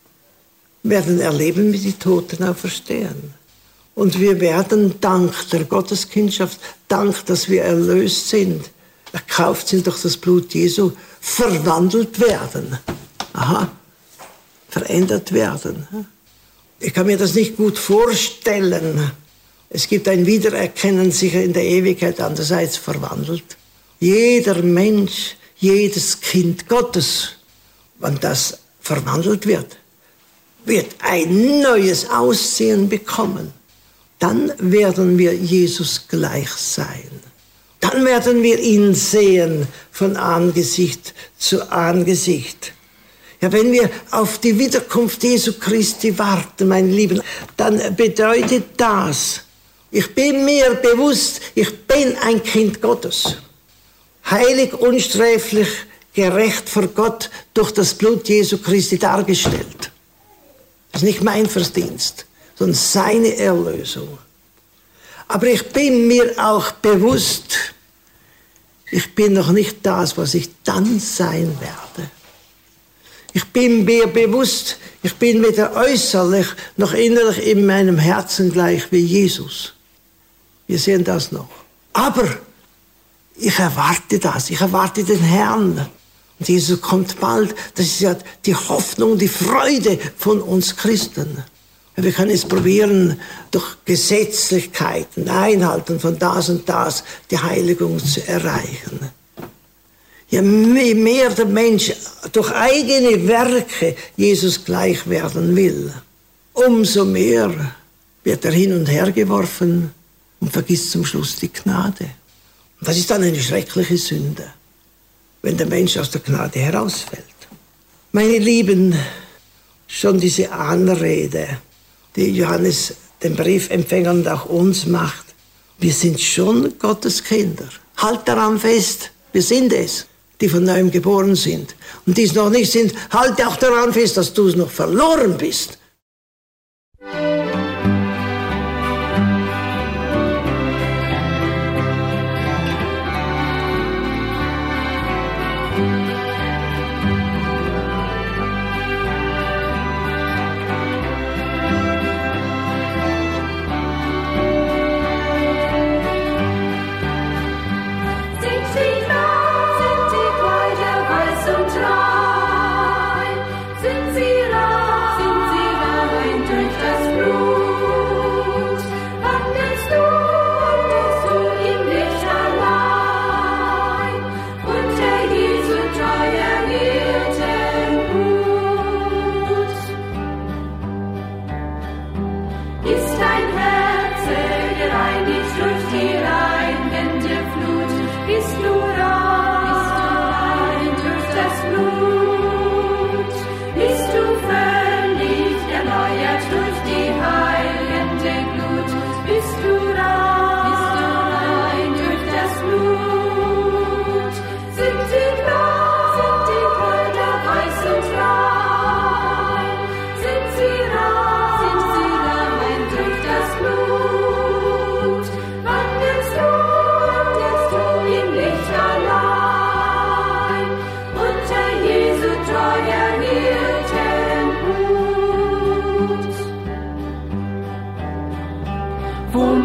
werden erleben, wie die Toten auferstehen. Und wir werden dank der Gotteskindschaft, dank, dass wir erlöst sind, erkauft sind durch das Blut Jesu, verwandelt werden. Aha, verändert werden. Ich kann mir das nicht gut vorstellen. Es gibt ein Wiedererkennen sicher in der Ewigkeit, andererseits verwandelt. Jeder Mensch, jedes Kind Gottes, wenn das verwandelt wird, wird ein neues Aussehen bekommen. Dann werden wir Jesus gleich sein. Dann werden wir ihn sehen von Angesicht zu Angesicht. Ja, wenn wir auf die Wiederkunft Jesu Christi warten, meine Lieben, dann bedeutet das, ich bin mir bewusst, ich bin ein Kind Gottes. Heilig, unsträflich, gerecht vor Gott durch das Blut Jesu Christi dargestellt. Das ist nicht mein Verdienst, sondern seine Erlösung. Aber ich bin mir auch bewusst, ich bin noch nicht das, was ich dann sein werde. Ich bin mir bewusst, ich bin weder äußerlich noch innerlich in meinem Herzen gleich wie Jesus. Wir sehen das noch. Aber ich erwarte das, ich erwarte den Herrn. Und Jesus kommt bald. Das ist ja die Hoffnung, die Freude von uns Christen. Wir können es probieren, durch Gesetzlichkeiten, Einhalten von das und das, die Heiligung zu erreichen. Je mehr der Mensch durch eigene Werke Jesus gleich werden will, umso mehr wird er hin und her geworfen und vergisst zum Schluss die Gnade. Und das ist dann eine schreckliche Sünde, wenn der Mensch aus der Gnade herausfällt. Meine Lieben, schon diese Anrede, die Johannes den Briefempfängern und auch uns macht, wir sind schon Gottes Kinder. Halt daran fest, wir sind es, die von neuem geboren sind. Und die es noch nicht sind, halt auch daran fest, dass du es noch verloren bist. Try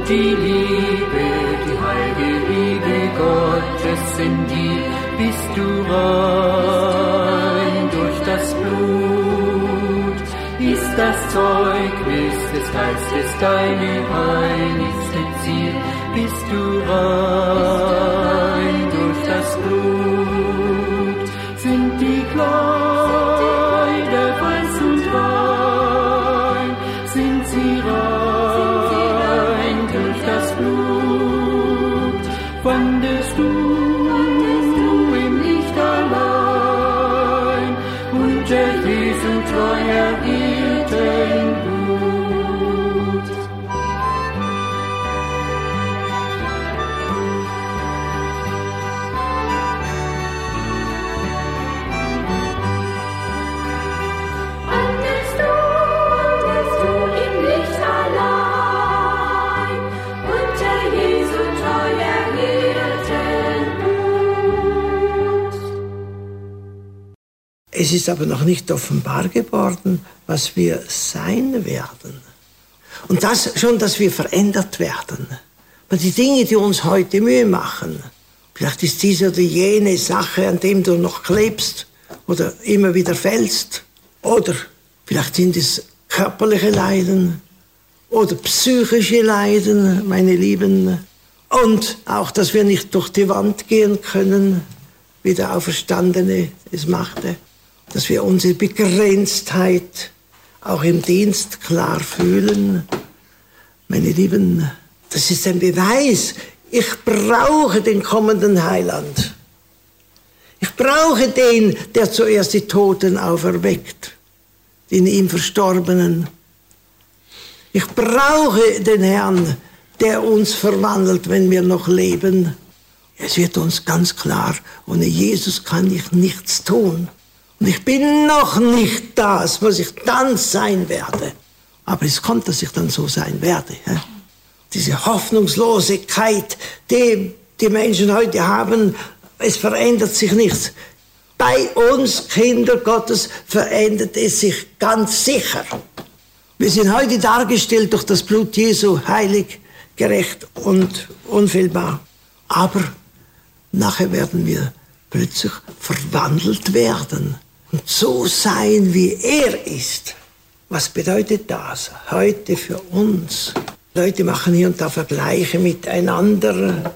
die Liebe, die heilige Liebe Gottes in dir, bist du rein durch das Blut. Ist das Zeugnis des Geistes deine heiligste Ziel, bist du rein durch das Blut. Sind die Kleider weiß und rein, sind sie rein durch das Blut. Wandelst du im Licht allein, unter Jesu treuer Hirtenblut. Wandelst du, wandelst du im Licht allein, unter Jesu treuer Hirtenblut. Es ist aber noch nicht offenbar geworden, was wir sein werden. Und das schon, dass wir verändert werden. Aber die Dinge, die uns heute Mühe machen, vielleicht ist diese oder jene Sache, an dem du noch klebst oder immer wieder fällst, oder vielleicht sind es körperliche Leiden oder psychische Leiden, meine Lieben, und auch, dass wir nicht durch die Wand gehen können, wie der Auferstandene es machte, dass wir unsere Begrenztheit auch im Dienst klar fühlen. Meine Lieben, das ist ein Beweis. Ich brauche den kommenden Heiland. Ich brauche den, der zuerst die Toten auferweckt, den ihm Verstorbenen. Ich brauche den Herrn, der uns verwandelt, wenn wir noch leben. Es wird uns ganz klar, ohne Jesus kann ich nichts tun. Und ich bin noch nicht das, was ich dann sein werde. Aber es kommt, dass ich dann so sein werde. Ja? Diese Hoffnungslosigkeit, die die Menschen heute haben, es verändert sich nichts. Bei uns, Kinder Gottes, verändert es sich ganz sicher. Wir sind heute dargestellt durch das Blut Jesu, heilig, gerecht und unfehlbar. Aber nachher werden wir plötzlich verwandelt werden und so sein, wie er ist. Was bedeutet das heute für uns? Leute machen hier und da Vergleiche miteinander.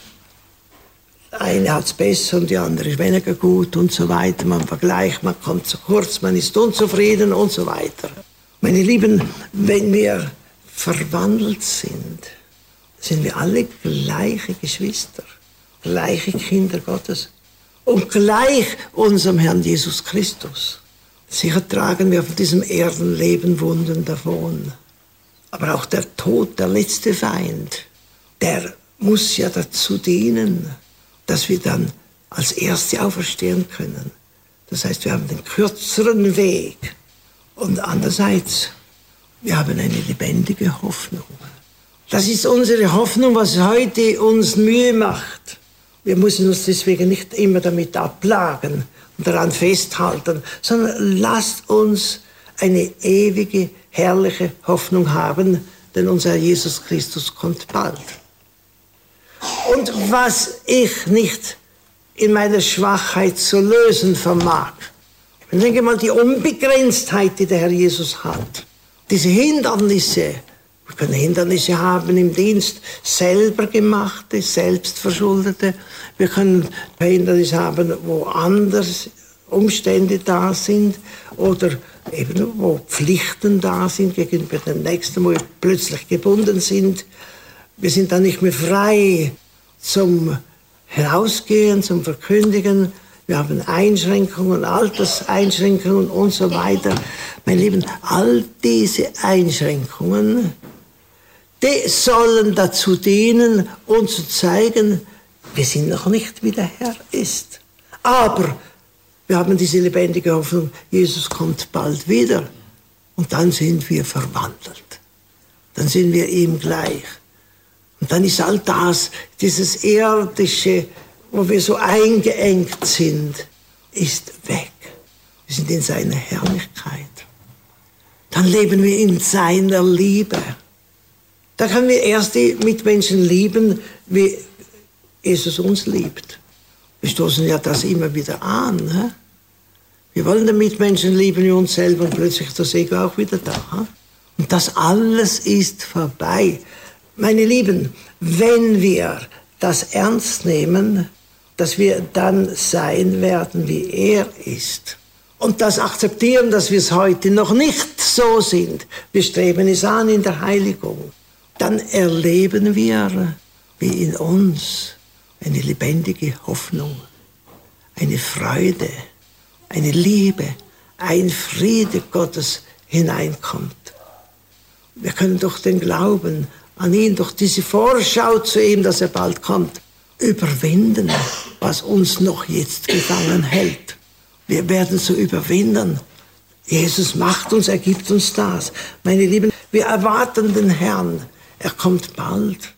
Eine hat es besser und die andere ist weniger gut und so weiter. Man vergleicht, man kommt zu kurz, man ist unzufrieden und so weiter. Meine Lieben, wenn wir verwandelt sind, sind wir alle gleiche Geschwister, gleiche Kinder Gottes und gleich unserem Herrn Jesus Christus. Sicher tragen wir von diesem Erdenleben Wunden davon. Aber auch der Tod, der letzte Feind, der muss ja dazu dienen, dass wir dann als Erste auferstehen können. Das heißt, wir haben den kürzeren Weg. Und andererseits, wir haben eine lebendige Hoffnung. Das ist unsere Hoffnung, was heute uns Mühe macht. Wir müssen uns deswegen nicht immer damit abplagen und daran festhalten, sondern lasst uns eine ewige, herrliche Hoffnung haben, denn unser Jesus Christus kommt bald. Und was ich nicht in meiner Schwachheit zu lösen vermag, ich denke mal die Unbegrenztheit, die der Herr Jesus hat, diese Hindernisse, wir können Hindernisse haben im Dienst, selber gemachte, selbstverschuldete. Wir können Hindernisse haben, wo anders Umstände da sind oder eben wo Pflichten da sind gegenüber dem Nächsten, wo wir plötzlich gebunden sind. Wir sind dann nicht mehr frei zum Herausgehen, zum Verkündigen. Wir haben Einschränkungen, Alterseinschränkungen und so weiter. Meine Lieben, all diese Einschränkungen, die sollen dazu dienen, uns zu zeigen, wir sind noch nicht, wie der Herr ist. Aber wir haben diese lebendige Hoffnung, Jesus kommt bald wieder. Und dann sind wir verwandelt. Dann sind wir ihm gleich. Und dann ist all das, dieses Irdische, wo wir so eingeengt sind, ist weg. Wir sind in seiner Herrlichkeit. Dann leben wir in seiner Liebe. Da können wir erst die Mitmenschen lieben, wie Jesus uns liebt. Wir stoßen ja das immer wieder an. He? Wir wollen die Mitmenschen lieben wie uns selber und plötzlich ist das Ego auch wieder da. He? Und das alles ist vorbei. Meine Lieben, wenn wir das ernst nehmen, dass wir dann sein werden, wie er ist, und das akzeptieren, dass wir es heute noch nicht so sind, wir streben es an in der Heiligung, dann erleben wir, wie in uns eine lebendige Hoffnung, eine Freude, eine Liebe, ein Friede Gottes hineinkommt. Wir können durch den Glauben an ihn, durch diese Vorschau zu ihm, dass er bald kommt, überwinden, was uns noch jetzt gefangen hält. Wir werden so überwinden. Jesus macht uns, er gibt uns das. Meine Lieben, wir erwarten den Herrn. Er kommt bald.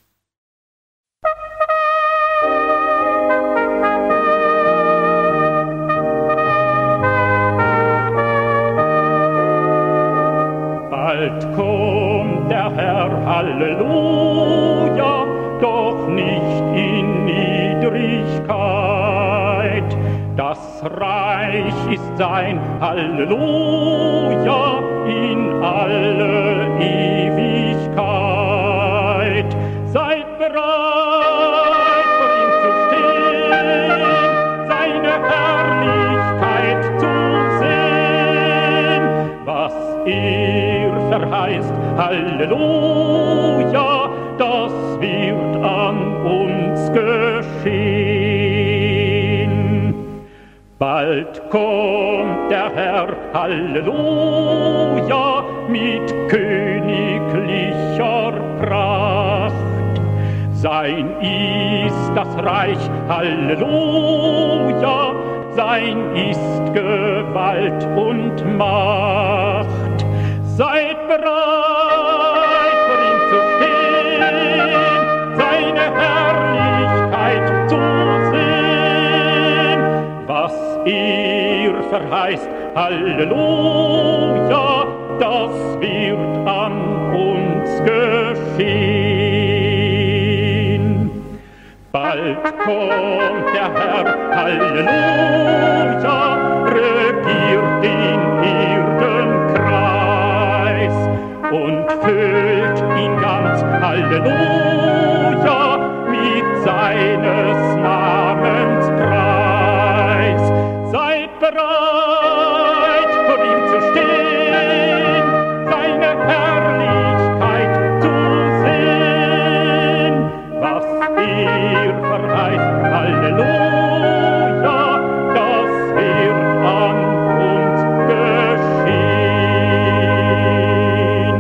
Bald kommt der Herr, Halleluja, doch nicht in Niedrigkeit. Das Reich ist sein, Halleluja, in alle Ewigkeit. Seid bereit, vor ihm zu stehen, seine Herrlichkeit zu sehen. Was er verheißt, Halleluja, das wird an uns geschehen. Bald kommt der Herr, Halleluja, mit königlicher Pracht. Sein ist das Reich, Halleluja, sein ist Gewalt und Macht. Seid bereit, vor ihm zu stehen, seine Herrlichkeit zu sehen. Was er verheißt, Halleluja, das wird an uns geschehen. Bald kommt der Herr, Halleluja, regiert den Erdenkreis und füllt ihn ganz, Halleluja, mit seines Namens Preis. Seid bereit, vor ihm zu stehen, seine Herrlichkeit zu sehen. Was er verheißt, Halleluja, das wird an uns geschehen.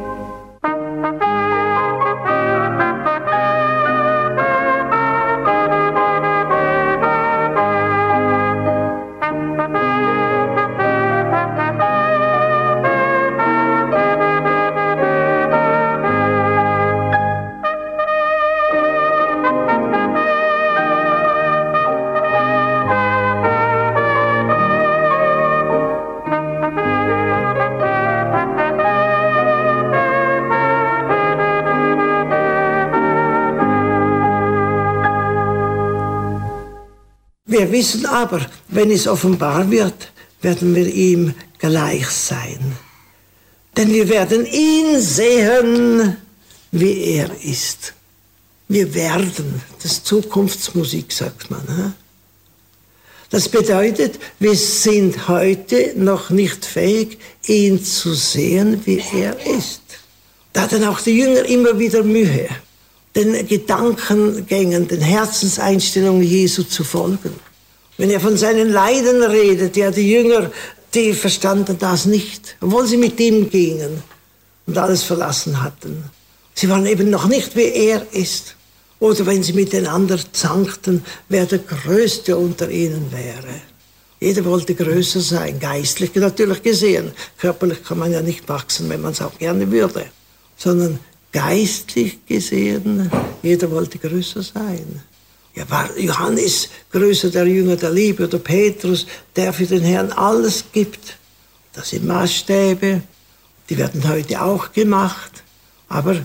Wir wissen aber, wenn es offenbar wird, werden wir ihm gleich sein. Denn wir werden ihn sehen, wie er ist. Wir werden, das ist Zukunftsmusik, sagt man. Das bedeutet, wir sind heute noch nicht fähig, ihn zu sehen, wie er ist. Da hatten auch die Jünger immer wieder Mühe, den Gedankengängen, den Herzenseinstellungen Jesu zu folgen. Wenn er von seinen Leiden redet, ja, die Jünger, die verstanden das nicht, obwohl sie mit ihm gingen und alles verlassen hatten. Sie waren eben noch nicht, wie er ist. Oder wenn sie miteinander zankten, wer der Größte unter ihnen wäre. Jeder wollte größer sein, geistlich natürlich gesehen. Körperlich kann man ja nicht wachsen, wenn man es auch gerne würde. Sondern geistlich gesehen, jeder wollte größer sein. Ja, war Johannes größer, der Jünger der Liebe, oder Petrus, der für den Herrn alles gibt. Das sind Maßstäbe, die werden heute auch gemacht. Aber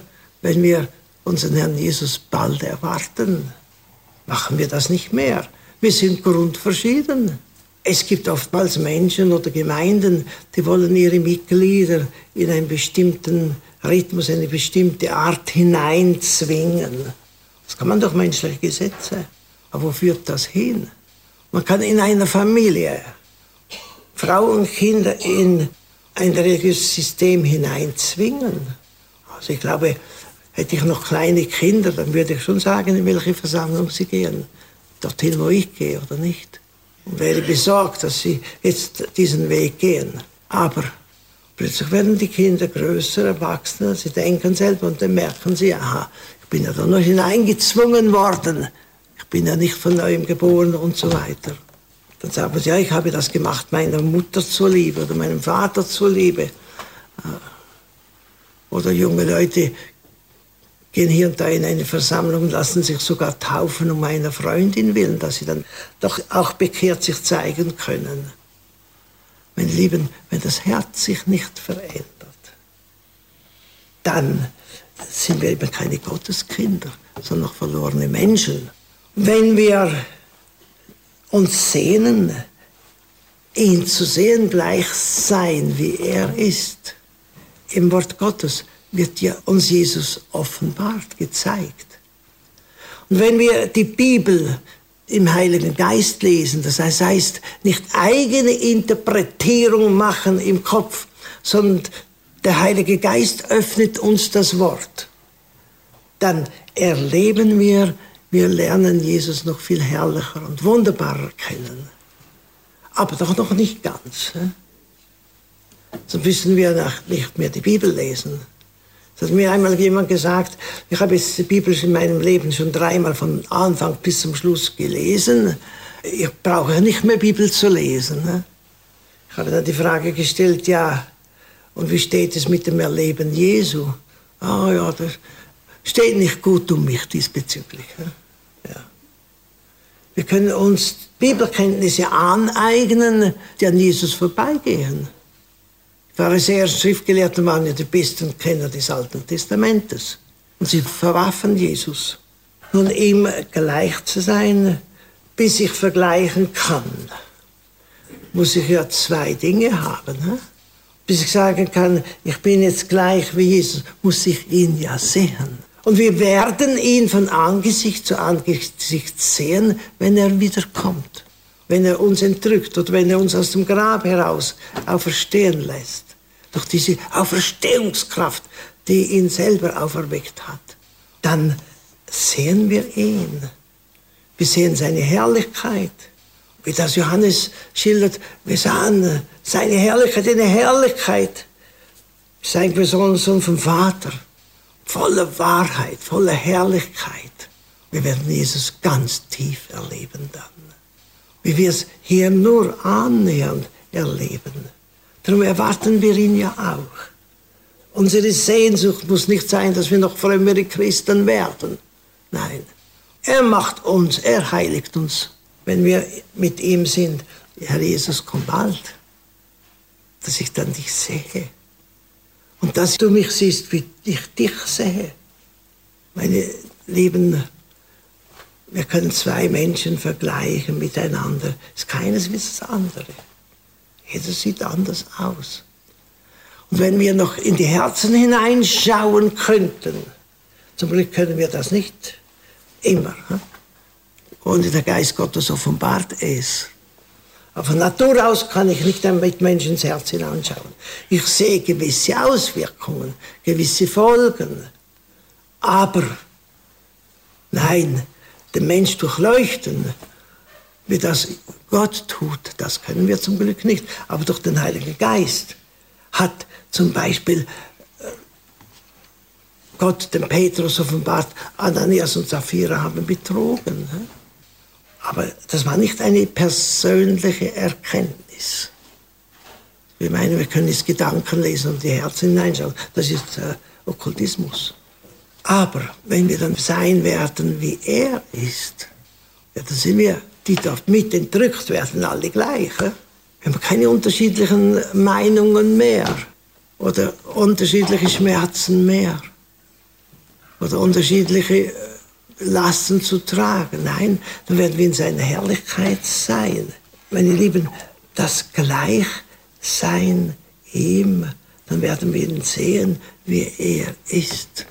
wenn wir unseren Herrn Jesus bald erwarten? Machen wir das nicht mehr? Wir sind grundverschieden. Es gibt oftmals Menschen oder Gemeinden, die wollen ihre Mitglieder in einen bestimmten Rhythmus, eine bestimmte Art hineinzwingen. Das kann man durch menschliche Gesetze. Aber wo führt das hin? Man kann in einer Familie Frau und Kinder in ein religiöses System hineinzwingen. Also ich glaube, hätte ich noch kleine Kinder, dann würde ich schon sagen, in welche Versammlung sie gehen. Dorthin, wo ich gehe oder nicht. Und wäre besorgt, dass sie jetzt diesen Weg gehen. Aber plötzlich werden die Kinder größer, erwachsener, sie denken selber und dann merken sie, aha, ich bin ja da noch hineingezwungen worden. Ich bin ja nicht von neuem geboren und so weiter. Dann sagen sie, ja, ich habe das gemacht meiner Mutter zuliebe oder meinem Vater zuliebe. Oder junge Leute gehen hier und da in eine Versammlung und lassen sich sogar taufen um einer Freundin willen, dass sie dann doch auch bekehrt sich zeigen können. Meine Lieben, wenn das Herz sich nicht verändert, dann sind wir eben keine Gotteskinder, sondern noch verlorene Menschen. Wenn wir uns sehnen, ihn zu sehen, gleich sein, wie er ist, im Wort Gottes wird ja uns Jesus offenbart, gezeigt. Und wenn wir die Bibel im Heiligen Geist lesen, das heißt, nicht eigene Interpretierung machen im Kopf, sondern der Heilige Geist öffnet uns das Wort, dann erleben wir, wir lernen Jesus noch viel herrlicher und wunderbarer kennen. Aber doch noch nicht ganz. So müssen wir nicht mehr die Bibel lesen. Das hat mir einmal jemand gesagt, ich habe jetzt die Bibel in meinem Leben schon dreimal von Anfang bis zum Schluss gelesen. Ich brauche nicht mehr Bibel zu lesen. Ich habe dann die Frage gestellt, ja, und wie steht es mit dem Erleben Jesu? Ah ja, das steht nicht gut um mich diesbezüglich. Ja. Wir können uns Bibelkenntnisse aneignen, die an Jesus vorbeigehen. Die Pharisäer und Schriftgelehrten waren ja die besten Kenner des Alten Testamentes. Und sie verwarfen Jesus. Nun, ihm gleich zu sein, bis ich vergleichen kann, muss ich ja zwei Dinge haben. He? Bis ich sagen kann, ich bin jetzt gleich wie Jesus, muss ich ihn ja sehen. Und wir werden ihn von Angesicht zu Angesicht sehen, wenn er wiederkommt. Wenn er uns entrückt oder wenn er uns aus dem Grab heraus auferstehen lässt. Durch diese Auferstehungskraft, die ihn selber auferweckt hat. Dann sehen wir ihn. Wir sehen seine Herrlichkeit. Wie das Johannes schildert, wir sahen seine Herrlichkeit, eine Herrlichkeit. Sein besonderen Sohn vom Vater. Voller Wahrheit, voller Herrlichkeit. Wir werden Jesus ganz tief erleben dann. Wie wir es hier nur annähernd erleben. Darum erwarten wir ihn ja auch. Unsere Sehnsucht muss nicht sein, dass wir noch frömmere Christen werden. Nein, er macht uns, er heiligt uns, wenn wir mit ihm sind. Herr Jesus, komm bald, dass ich dann dich sehe. Und dass du mich siehst, wie ich dich sehe. Meine Lieben, wir können zwei Menschen vergleichen miteinander. Es ist keines wie das andere. Jeder sieht anders aus. Und wenn wir noch in die Herzen hineinschauen könnten, zum Glück können wir das nicht immer, ohne der Geist Gottes offenbart ist. Aber von Natur aus kann ich nicht mit Menschen ins Herz hineinschauen. Ich sehe gewisse Auswirkungen, gewisse Folgen. Aber nein, den Mensch durchleuchten, wie das Gott tut, das können wir zum Glück nicht. Aber durch den Heiligen Geist hat zum Beispiel Gott dem Petrus offenbart, Ananias und Sapphira haben betrogen. Aber das war nicht eine persönliche Erkenntnis. Wir meinen, wir können jetzt Gedanken lesen und die Herzen hineinschauen. Das ist äh, Okkultismus. Aber wenn wir dann sein werden, wie er ist, ja, dann sind wir, die dort mit entrückt werden, alle gleich. Äh? Wir haben keine unterschiedlichen Meinungen mehr oder unterschiedliche Schmerzen mehr. oder unterschiedliche Lasten zu tragen. Nein, dann werden wir in seiner Herrlichkeit sein. Meine Lieben, das Gleichsein ihm, dann werden wir ihn sehen, wie er ist.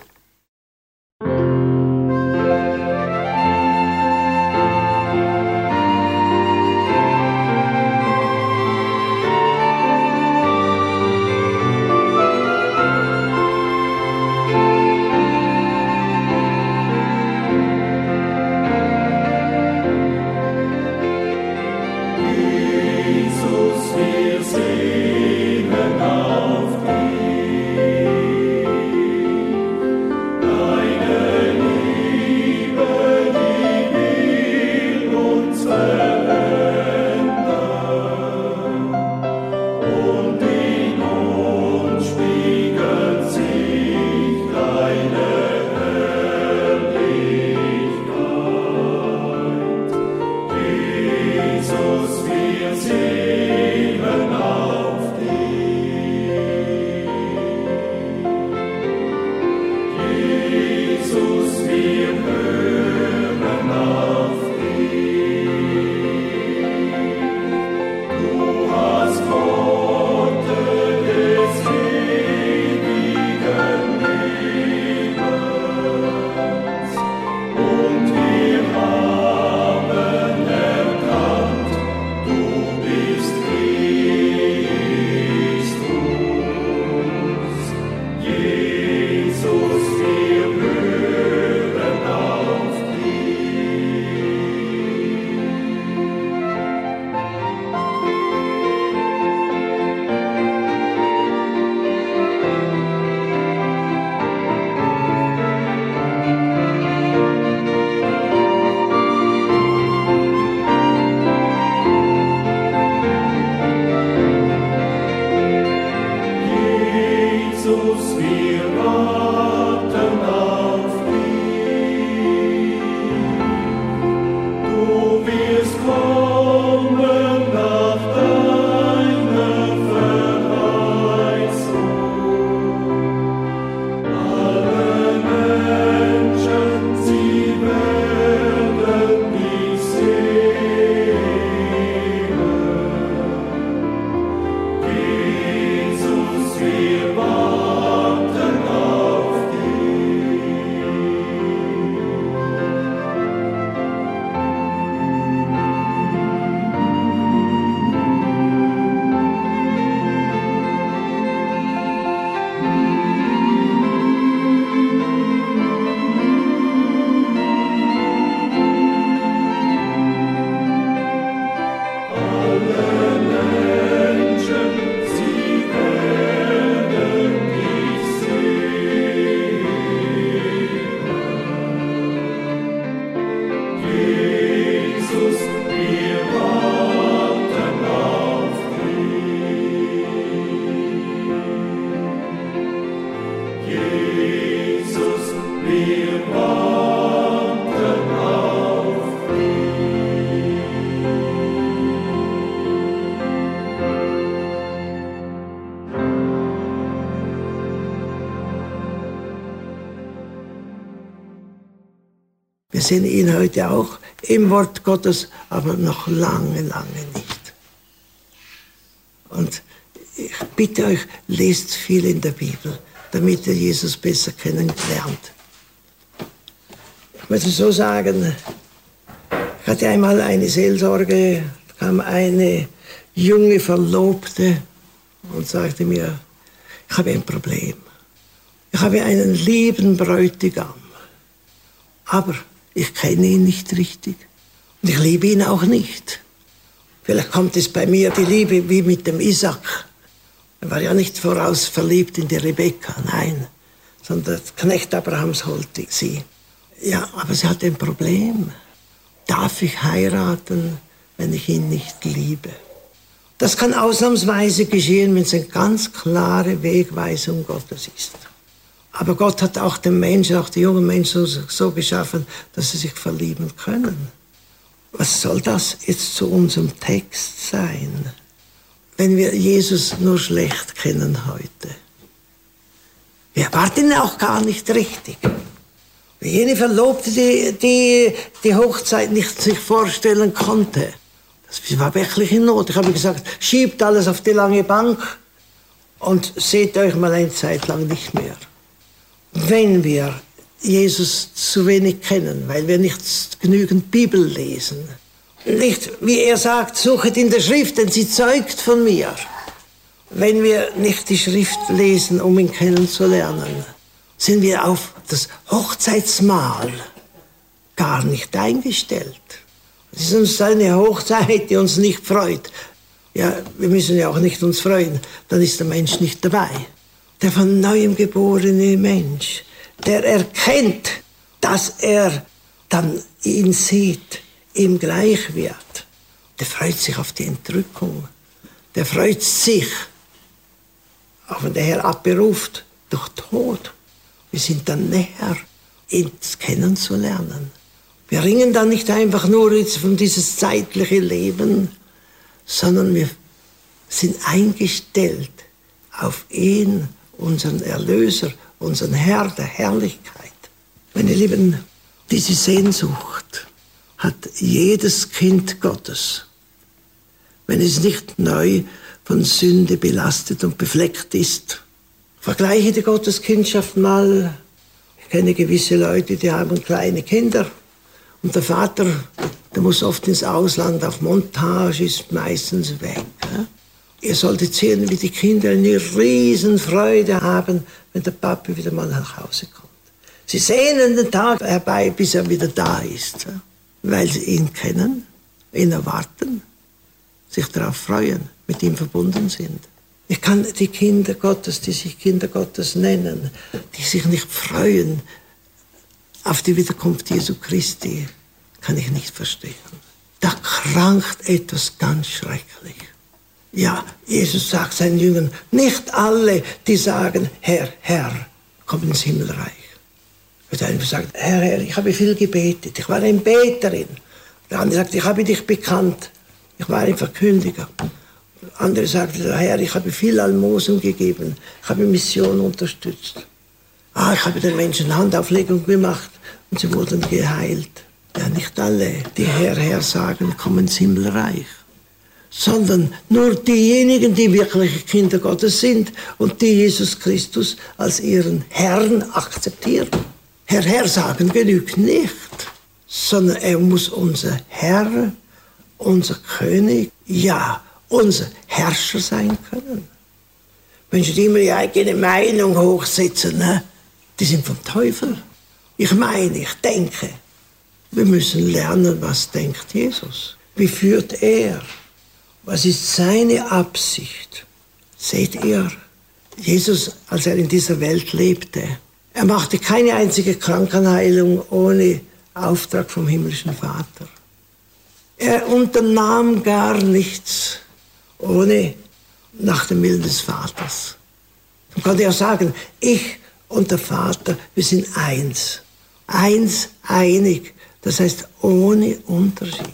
Wir sehen ihn heute auch im Wort Gottes, aber noch lange, lange nicht. Und ich bitte euch, lest viel in der Bibel, damit ihr Jesus besser kennenlernt. Ich möchte so sagen, ich hatte einmal eine Seelsorge, da kam eine junge Verlobte und sagte mir, ich habe ein Problem. Ich habe einen lieben Bräutigam, aber ich kenne ihn nicht richtig und ich liebe ihn auch nicht. Vielleicht kommt es bei mir die Liebe wie mit dem Isaac. Er war ja nicht voraus verliebt in die Rebekka, nein, sondern der Knecht Abrahams holte sie. Ja, aber sie hat ein Problem. Darf ich heiraten, wenn ich ihn nicht liebe? Das kann ausnahmsweise geschehen, wenn es eine ganz klare Wegweisung Gottes ist. Aber Gott hat auch den Menschen, auch die jungen Menschen so, so geschaffen, dass sie sich verlieben können. Was soll das jetzt zu unserem Text sein, wenn wir Jesus nur schlecht kennen heute? Wir erwarten ihn auch gar nicht richtig. Wie jene Verlobte, die, die die Hochzeit nicht sich vorstellen konnte. Das war wirklich in Not. Ich habe gesagt, schiebt alles auf die lange Bank und seht euch mal eine Zeit lang nicht mehr. Wenn wir Jesus zu wenig kennen, weil wir nicht genügend Bibel lesen, nicht, wie er sagt, suchet in der Schrift, denn sie zeugt von mir. Wenn wir nicht die Schrift lesen, um ihn kennenzulernen, sind wir auf das Hochzeitsmahl gar nicht eingestellt. Es ist uns eine Hochzeit, die uns nicht freut. Ja, wir müssen ja auch nicht uns freuen, dann ist der Mensch nicht dabei. Der von Neuem geborene Mensch, der erkennt, dass er dann ihn sieht, ihm gleich wird, der freut sich auf die Entrückung. Der freut sich, auch wenn der Herr abberuft, durch Tod. Wir sind dann näher, ihn kennenzulernen. Wir ringen dann nicht einfach nur jetzt um dieses zeitliche Leben, sondern wir sind eingestellt auf ihn, unseren Erlöser, unseren Herr der Herrlichkeit. Meine Lieben, diese Sehnsucht hat jedes Kind Gottes, wenn es nicht neu von Sünde belastet und befleckt ist. Vergleiche die Gotteskindschaft mal. Ich kenne gewisse Leute, die haben kleine Kinder. Und der Vater, der muss oft ins Ausland auf Montage, ist meistens weg. Ihr solltet sehen, wie die Kinder eine Riesenfreude haben, wenn der Papa wieder mal nach Hause kommt. Sie sehnen den Tag herbei, bis er wieder da ist. Weil sie ihn kennen, ihn erwarten, sich darauf freuen, mit ihm verbunden sind. Ich kann die Kinder Gottes, die sich Kinder Gottes nennen, die sich nicht freuen auf die Wiederkunft Jesu Christi, kann ich nicht verstehen. Da krankt etwas ganz schrecklich. Ja, Jesus sagt seinen Jüngern, nicht alle, die sagen, Herr, Herr, kommen ins Himmelreich. Der eine sagt, Herr, Herr, ich habe viel gebetet, ich war eine Beterin. Der andere sagt, ich habe dich bekannt, ich war ein Verkündiger. Der andere sagt, Herr, ich habe viel Almosen gegeben, ich habe Mission unterstützt. Ah, ich habe den Menschen Handauflegung gemacht und sie wurden geheilt. Ja, nicht alle, die Herr, Herr sagen, kommen ins Himmelreich, sondern nur diejenigen, die wirklich Kinder Gottes sind und die Jesus Christus als ihren Herrn akzeptieren. Herr, Herr sagen genügt nicht, sondern er muss unser Herr, unser König, ja, unser Herrscher sein können. Menschen, die immer ihre eigene Meinung hochsetzen, ne? Die sind vom Teufel. Ich meine, ich denke, wir müssen lernen, was denkt Jesus. Wie führt er? Was ist seine Absicht? Seht ihr, Jesus, als er in dieser Welt lebte, er machte keine einzige Krankenheilung ohne Auftrag vom himmlischen Vater. Er unternahm gar nichts ohne nach dem Willen des Vaters. Man konnte ja sagen, ich und der Vater, wir sind eins. Eins, einig. Das heißt, ohne Unterschied.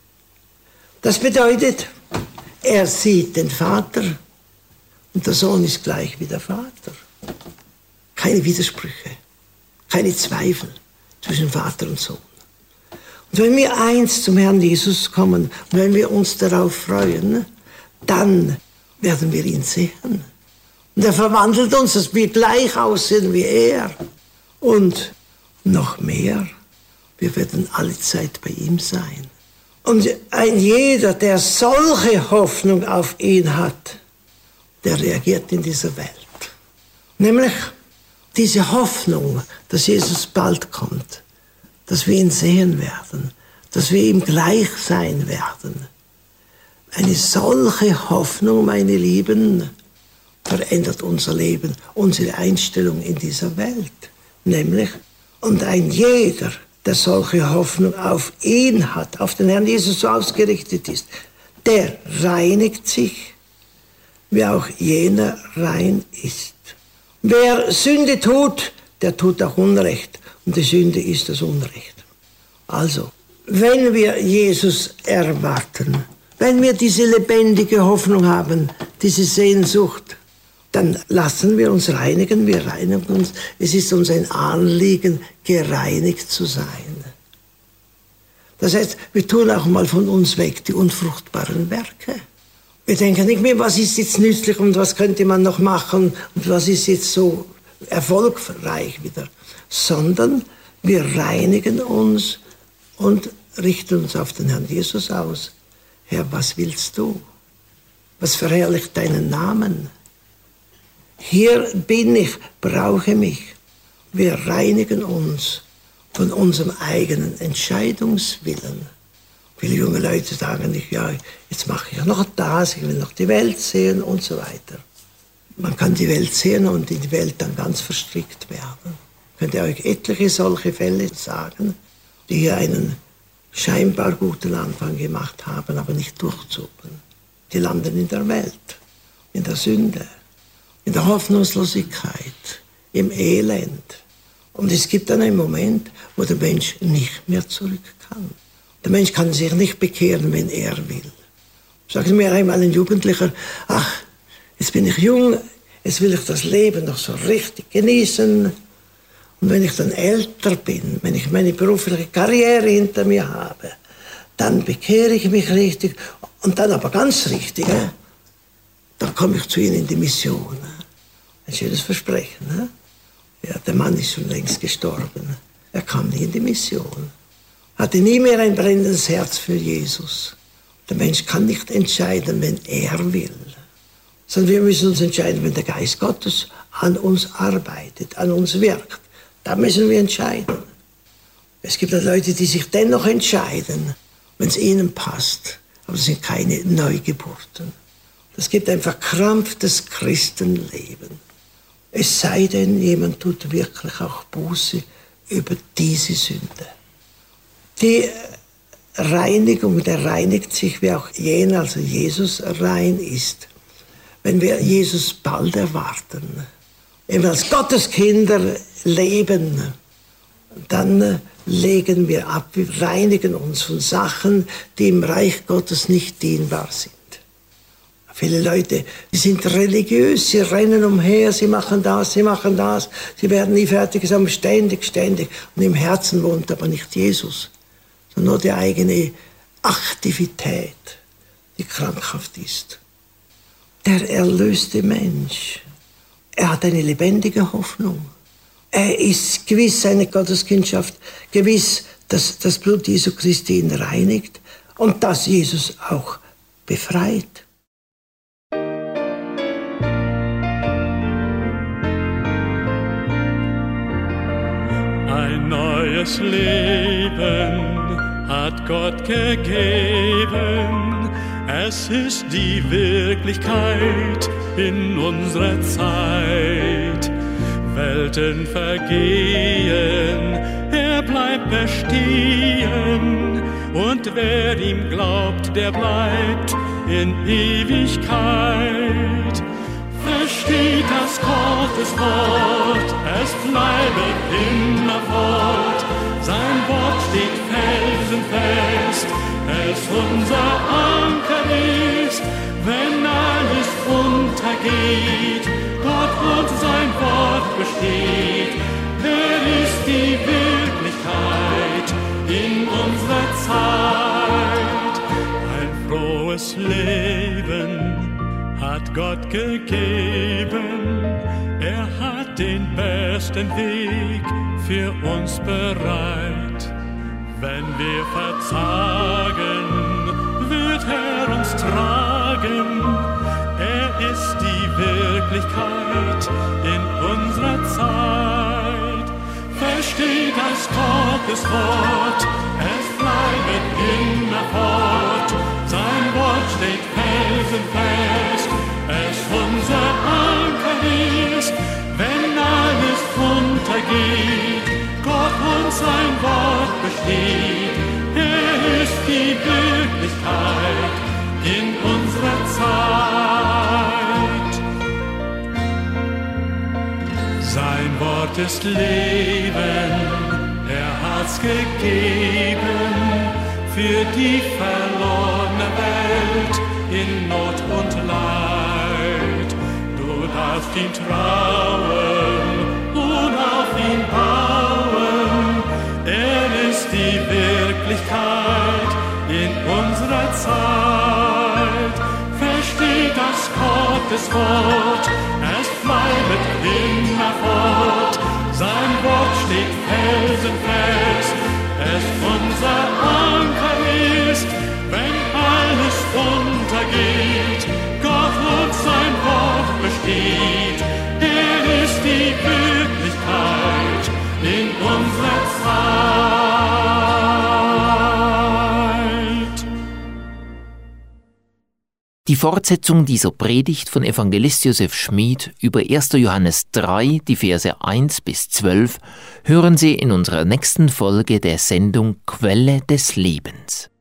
Das bedeutet, er sieht den Vater und der Sohn ist gleich wie der Vater. Keine Widersprüche, keine Zweifel zwischen Vater und Sohn. Und wenn wir eins zum Herrn Jesus kommen, und wenn wir uns darauf freuen, dann werden wir ihn sehen. Und er verwandelt uns, dass wir gleich aussehen wie er. Und noch mehr, wir werden alle Zeit bei ihm sein. Und ein jeder, der solche Hoffnung auf ihn hat, der reagiert in dieser Welt. Nämlich diese Hoffnung, dass Jesus bald kommt, dass wir ihn sehen werden, dass wir ihm gleich sein werden. Eine solche Hoffnung, meine Lieben, verändert unser Leben, unsere Einstellung in dieser Welt. Nämlich, und ein jeder, der solche Hoffnung auf ihn hat, auf den Herrn Jesus so ausgerichtet ist, der reinigt sich, wie auch jener rein ist. Wer Sünde tut, der tut auch Unrecht. Und die Sünde ist das Unrecht. Also, wenn wir Jesus erwarten, wenn wir diese lebendige Hoffnung haben, diese Sehnsucht, dann lassen wir uns reinigen, wir reinigen uns. Es ist uns ein Anliegen, gereinigt zu sein. Das heißt, wir tun auch mal von uns weg die unfruchtbaren Werke. Wir denken nicht mehr, was ist jetzt nützlich und was könnte man noch machen und was ist jetzt so erfolgreich wieder, sondern wir reinigen uns und richten uns auf den Herrn Jesus aus. Herr, was willst du? Was verherrlicht deinen Namen? Hier bin ich, brauche mich. Wir reinigen uns von unserem eigenen Entscheidungswillen. Viele junge Leute sagen nicht, ja, jetzt mache ich noch das, ich will noch die Welt sehen und so weiter. Man kann die Welt sehen und in die Welt dann ganz verstrickt werden. Ich könnte euch etliche solche Fälle sagen, die hier einen scheinbar guten Anfang gemacht haben, aber nicht durchzogen. Die landen in der Welt, in der Sünde, in der Hoffnungslosigkeit, im Elend. Und es gibt dann einen Moment, wo der Mensch nicht mehr zurück kann. Der Mensch kann sich nicht bekehren, wenn er will. Sagte mir einmal ein Jugendlicher, ach, jetzt bin ich jung, jetzt will ich das Leben noch so richtig genießen. Und wenn ich dann älter bin, wenn ich meine berufliche Karriere hinter mir habe, dann bekehre ich mich richtig und dann aber ganz richtig. Äh? Dann komme ich zu Ihnen in die Mission. Ein schönes Versprechen. Äh? Ja, der Mann ist schon längst gestorben. Er kam nie in die Mission. Hatte nie mehr ein brennendes Herz für Jesus. Der Mensch kann nicht entscheiden, wenn er will. Sondern wir müssen uns entscheiden, wenn der Geist Gottes an uns arbeitet, an uns wirkt. Da müssen wir entscheiden. Es gibt Leute, die sich dennoch entscheiden, wenn es ihnen passt. Aber das sind keine Neugeburten. Das gibt einfach krampftes Christenleben. Es sei denn, jemand tut wirklich auch Buße über diese Sünde. Die Reinigung, der reinigt sich, wie auch jener, also Jesus, rein ist. Wenn wir Jesus bald erwarten, wenn wir als Gotteskinder leben, dann legen wir ab, wir reinigen uns von Sachen, die im Reich Gottes nicht dienbar sind. Viele Leute, die sind religiös, sie rennen umher, sie machen das, sie machen das, sie werden nie fertig, sie haben ständig, ständig. Und im Herzen wohnt aber nicht Jesus, sondern nur die eigene Aktivität, die krankhaft ist. Der erlöste Mensch, er hat eine lebendige Hoffnung. Er ist gewiss seine Gotteskindschaft, gewiss, dass das Blut Jesu Christi ihn reinigt und dass Jesus auch befreit. Ein neues Leben hat Gott gegeben. Es ist die Wirklichkeit in unserer Zeit. Welten vergehen, er bleibt bestehen. Und wer ihm glaubt, der bleibt in Ewigkeit. Versteht das Gottes Wort, es bleibe immerfort. Sein Wort steht felsenfest, es unser Anker ist. Wenn alles untergeht, Gott und sein Wort besteht. Er ist die Wirklichkeit in unserer Zeit. Ein frohes Leben hat Gott gegeben. Er hat den besten Weg für uns bereit. Wenn wir verzagen, wird er uns tragen. Er ist die Wirklichkeit in unserer Zeit. Versteht das Gottes Wort, es bleibt immerfort. Sein Wort steht felsenfest, es unser Anker ist. Wenn alles untergeht, Gott und sein Wort besteht. Er ist die Wirklichkeit in unserer Zeit. Sein Wort ist Leben, er hat's gegeben für die verlorene Welt in Not und Leid. Du darfst auf ihn trauen und auf ihn bauen. Er ist die Wirklichkeit in unserer Zeit. Versteht das Gotteswort, es bleibt immer fort. Sein Wort steht felsenfest, es unser Anker ist, wenn alles untergeht. Gott und sein Wort besteht, er ist die Wirklichkeit in unserer Zeit. Die Fortsetzung dieser Predigt von Evangelist Josef Schmid über erster Johannes drei, die Verse eins bis zwölf, hören Sie in unserer nächsten Folge der Sendung Quelle des Lebens.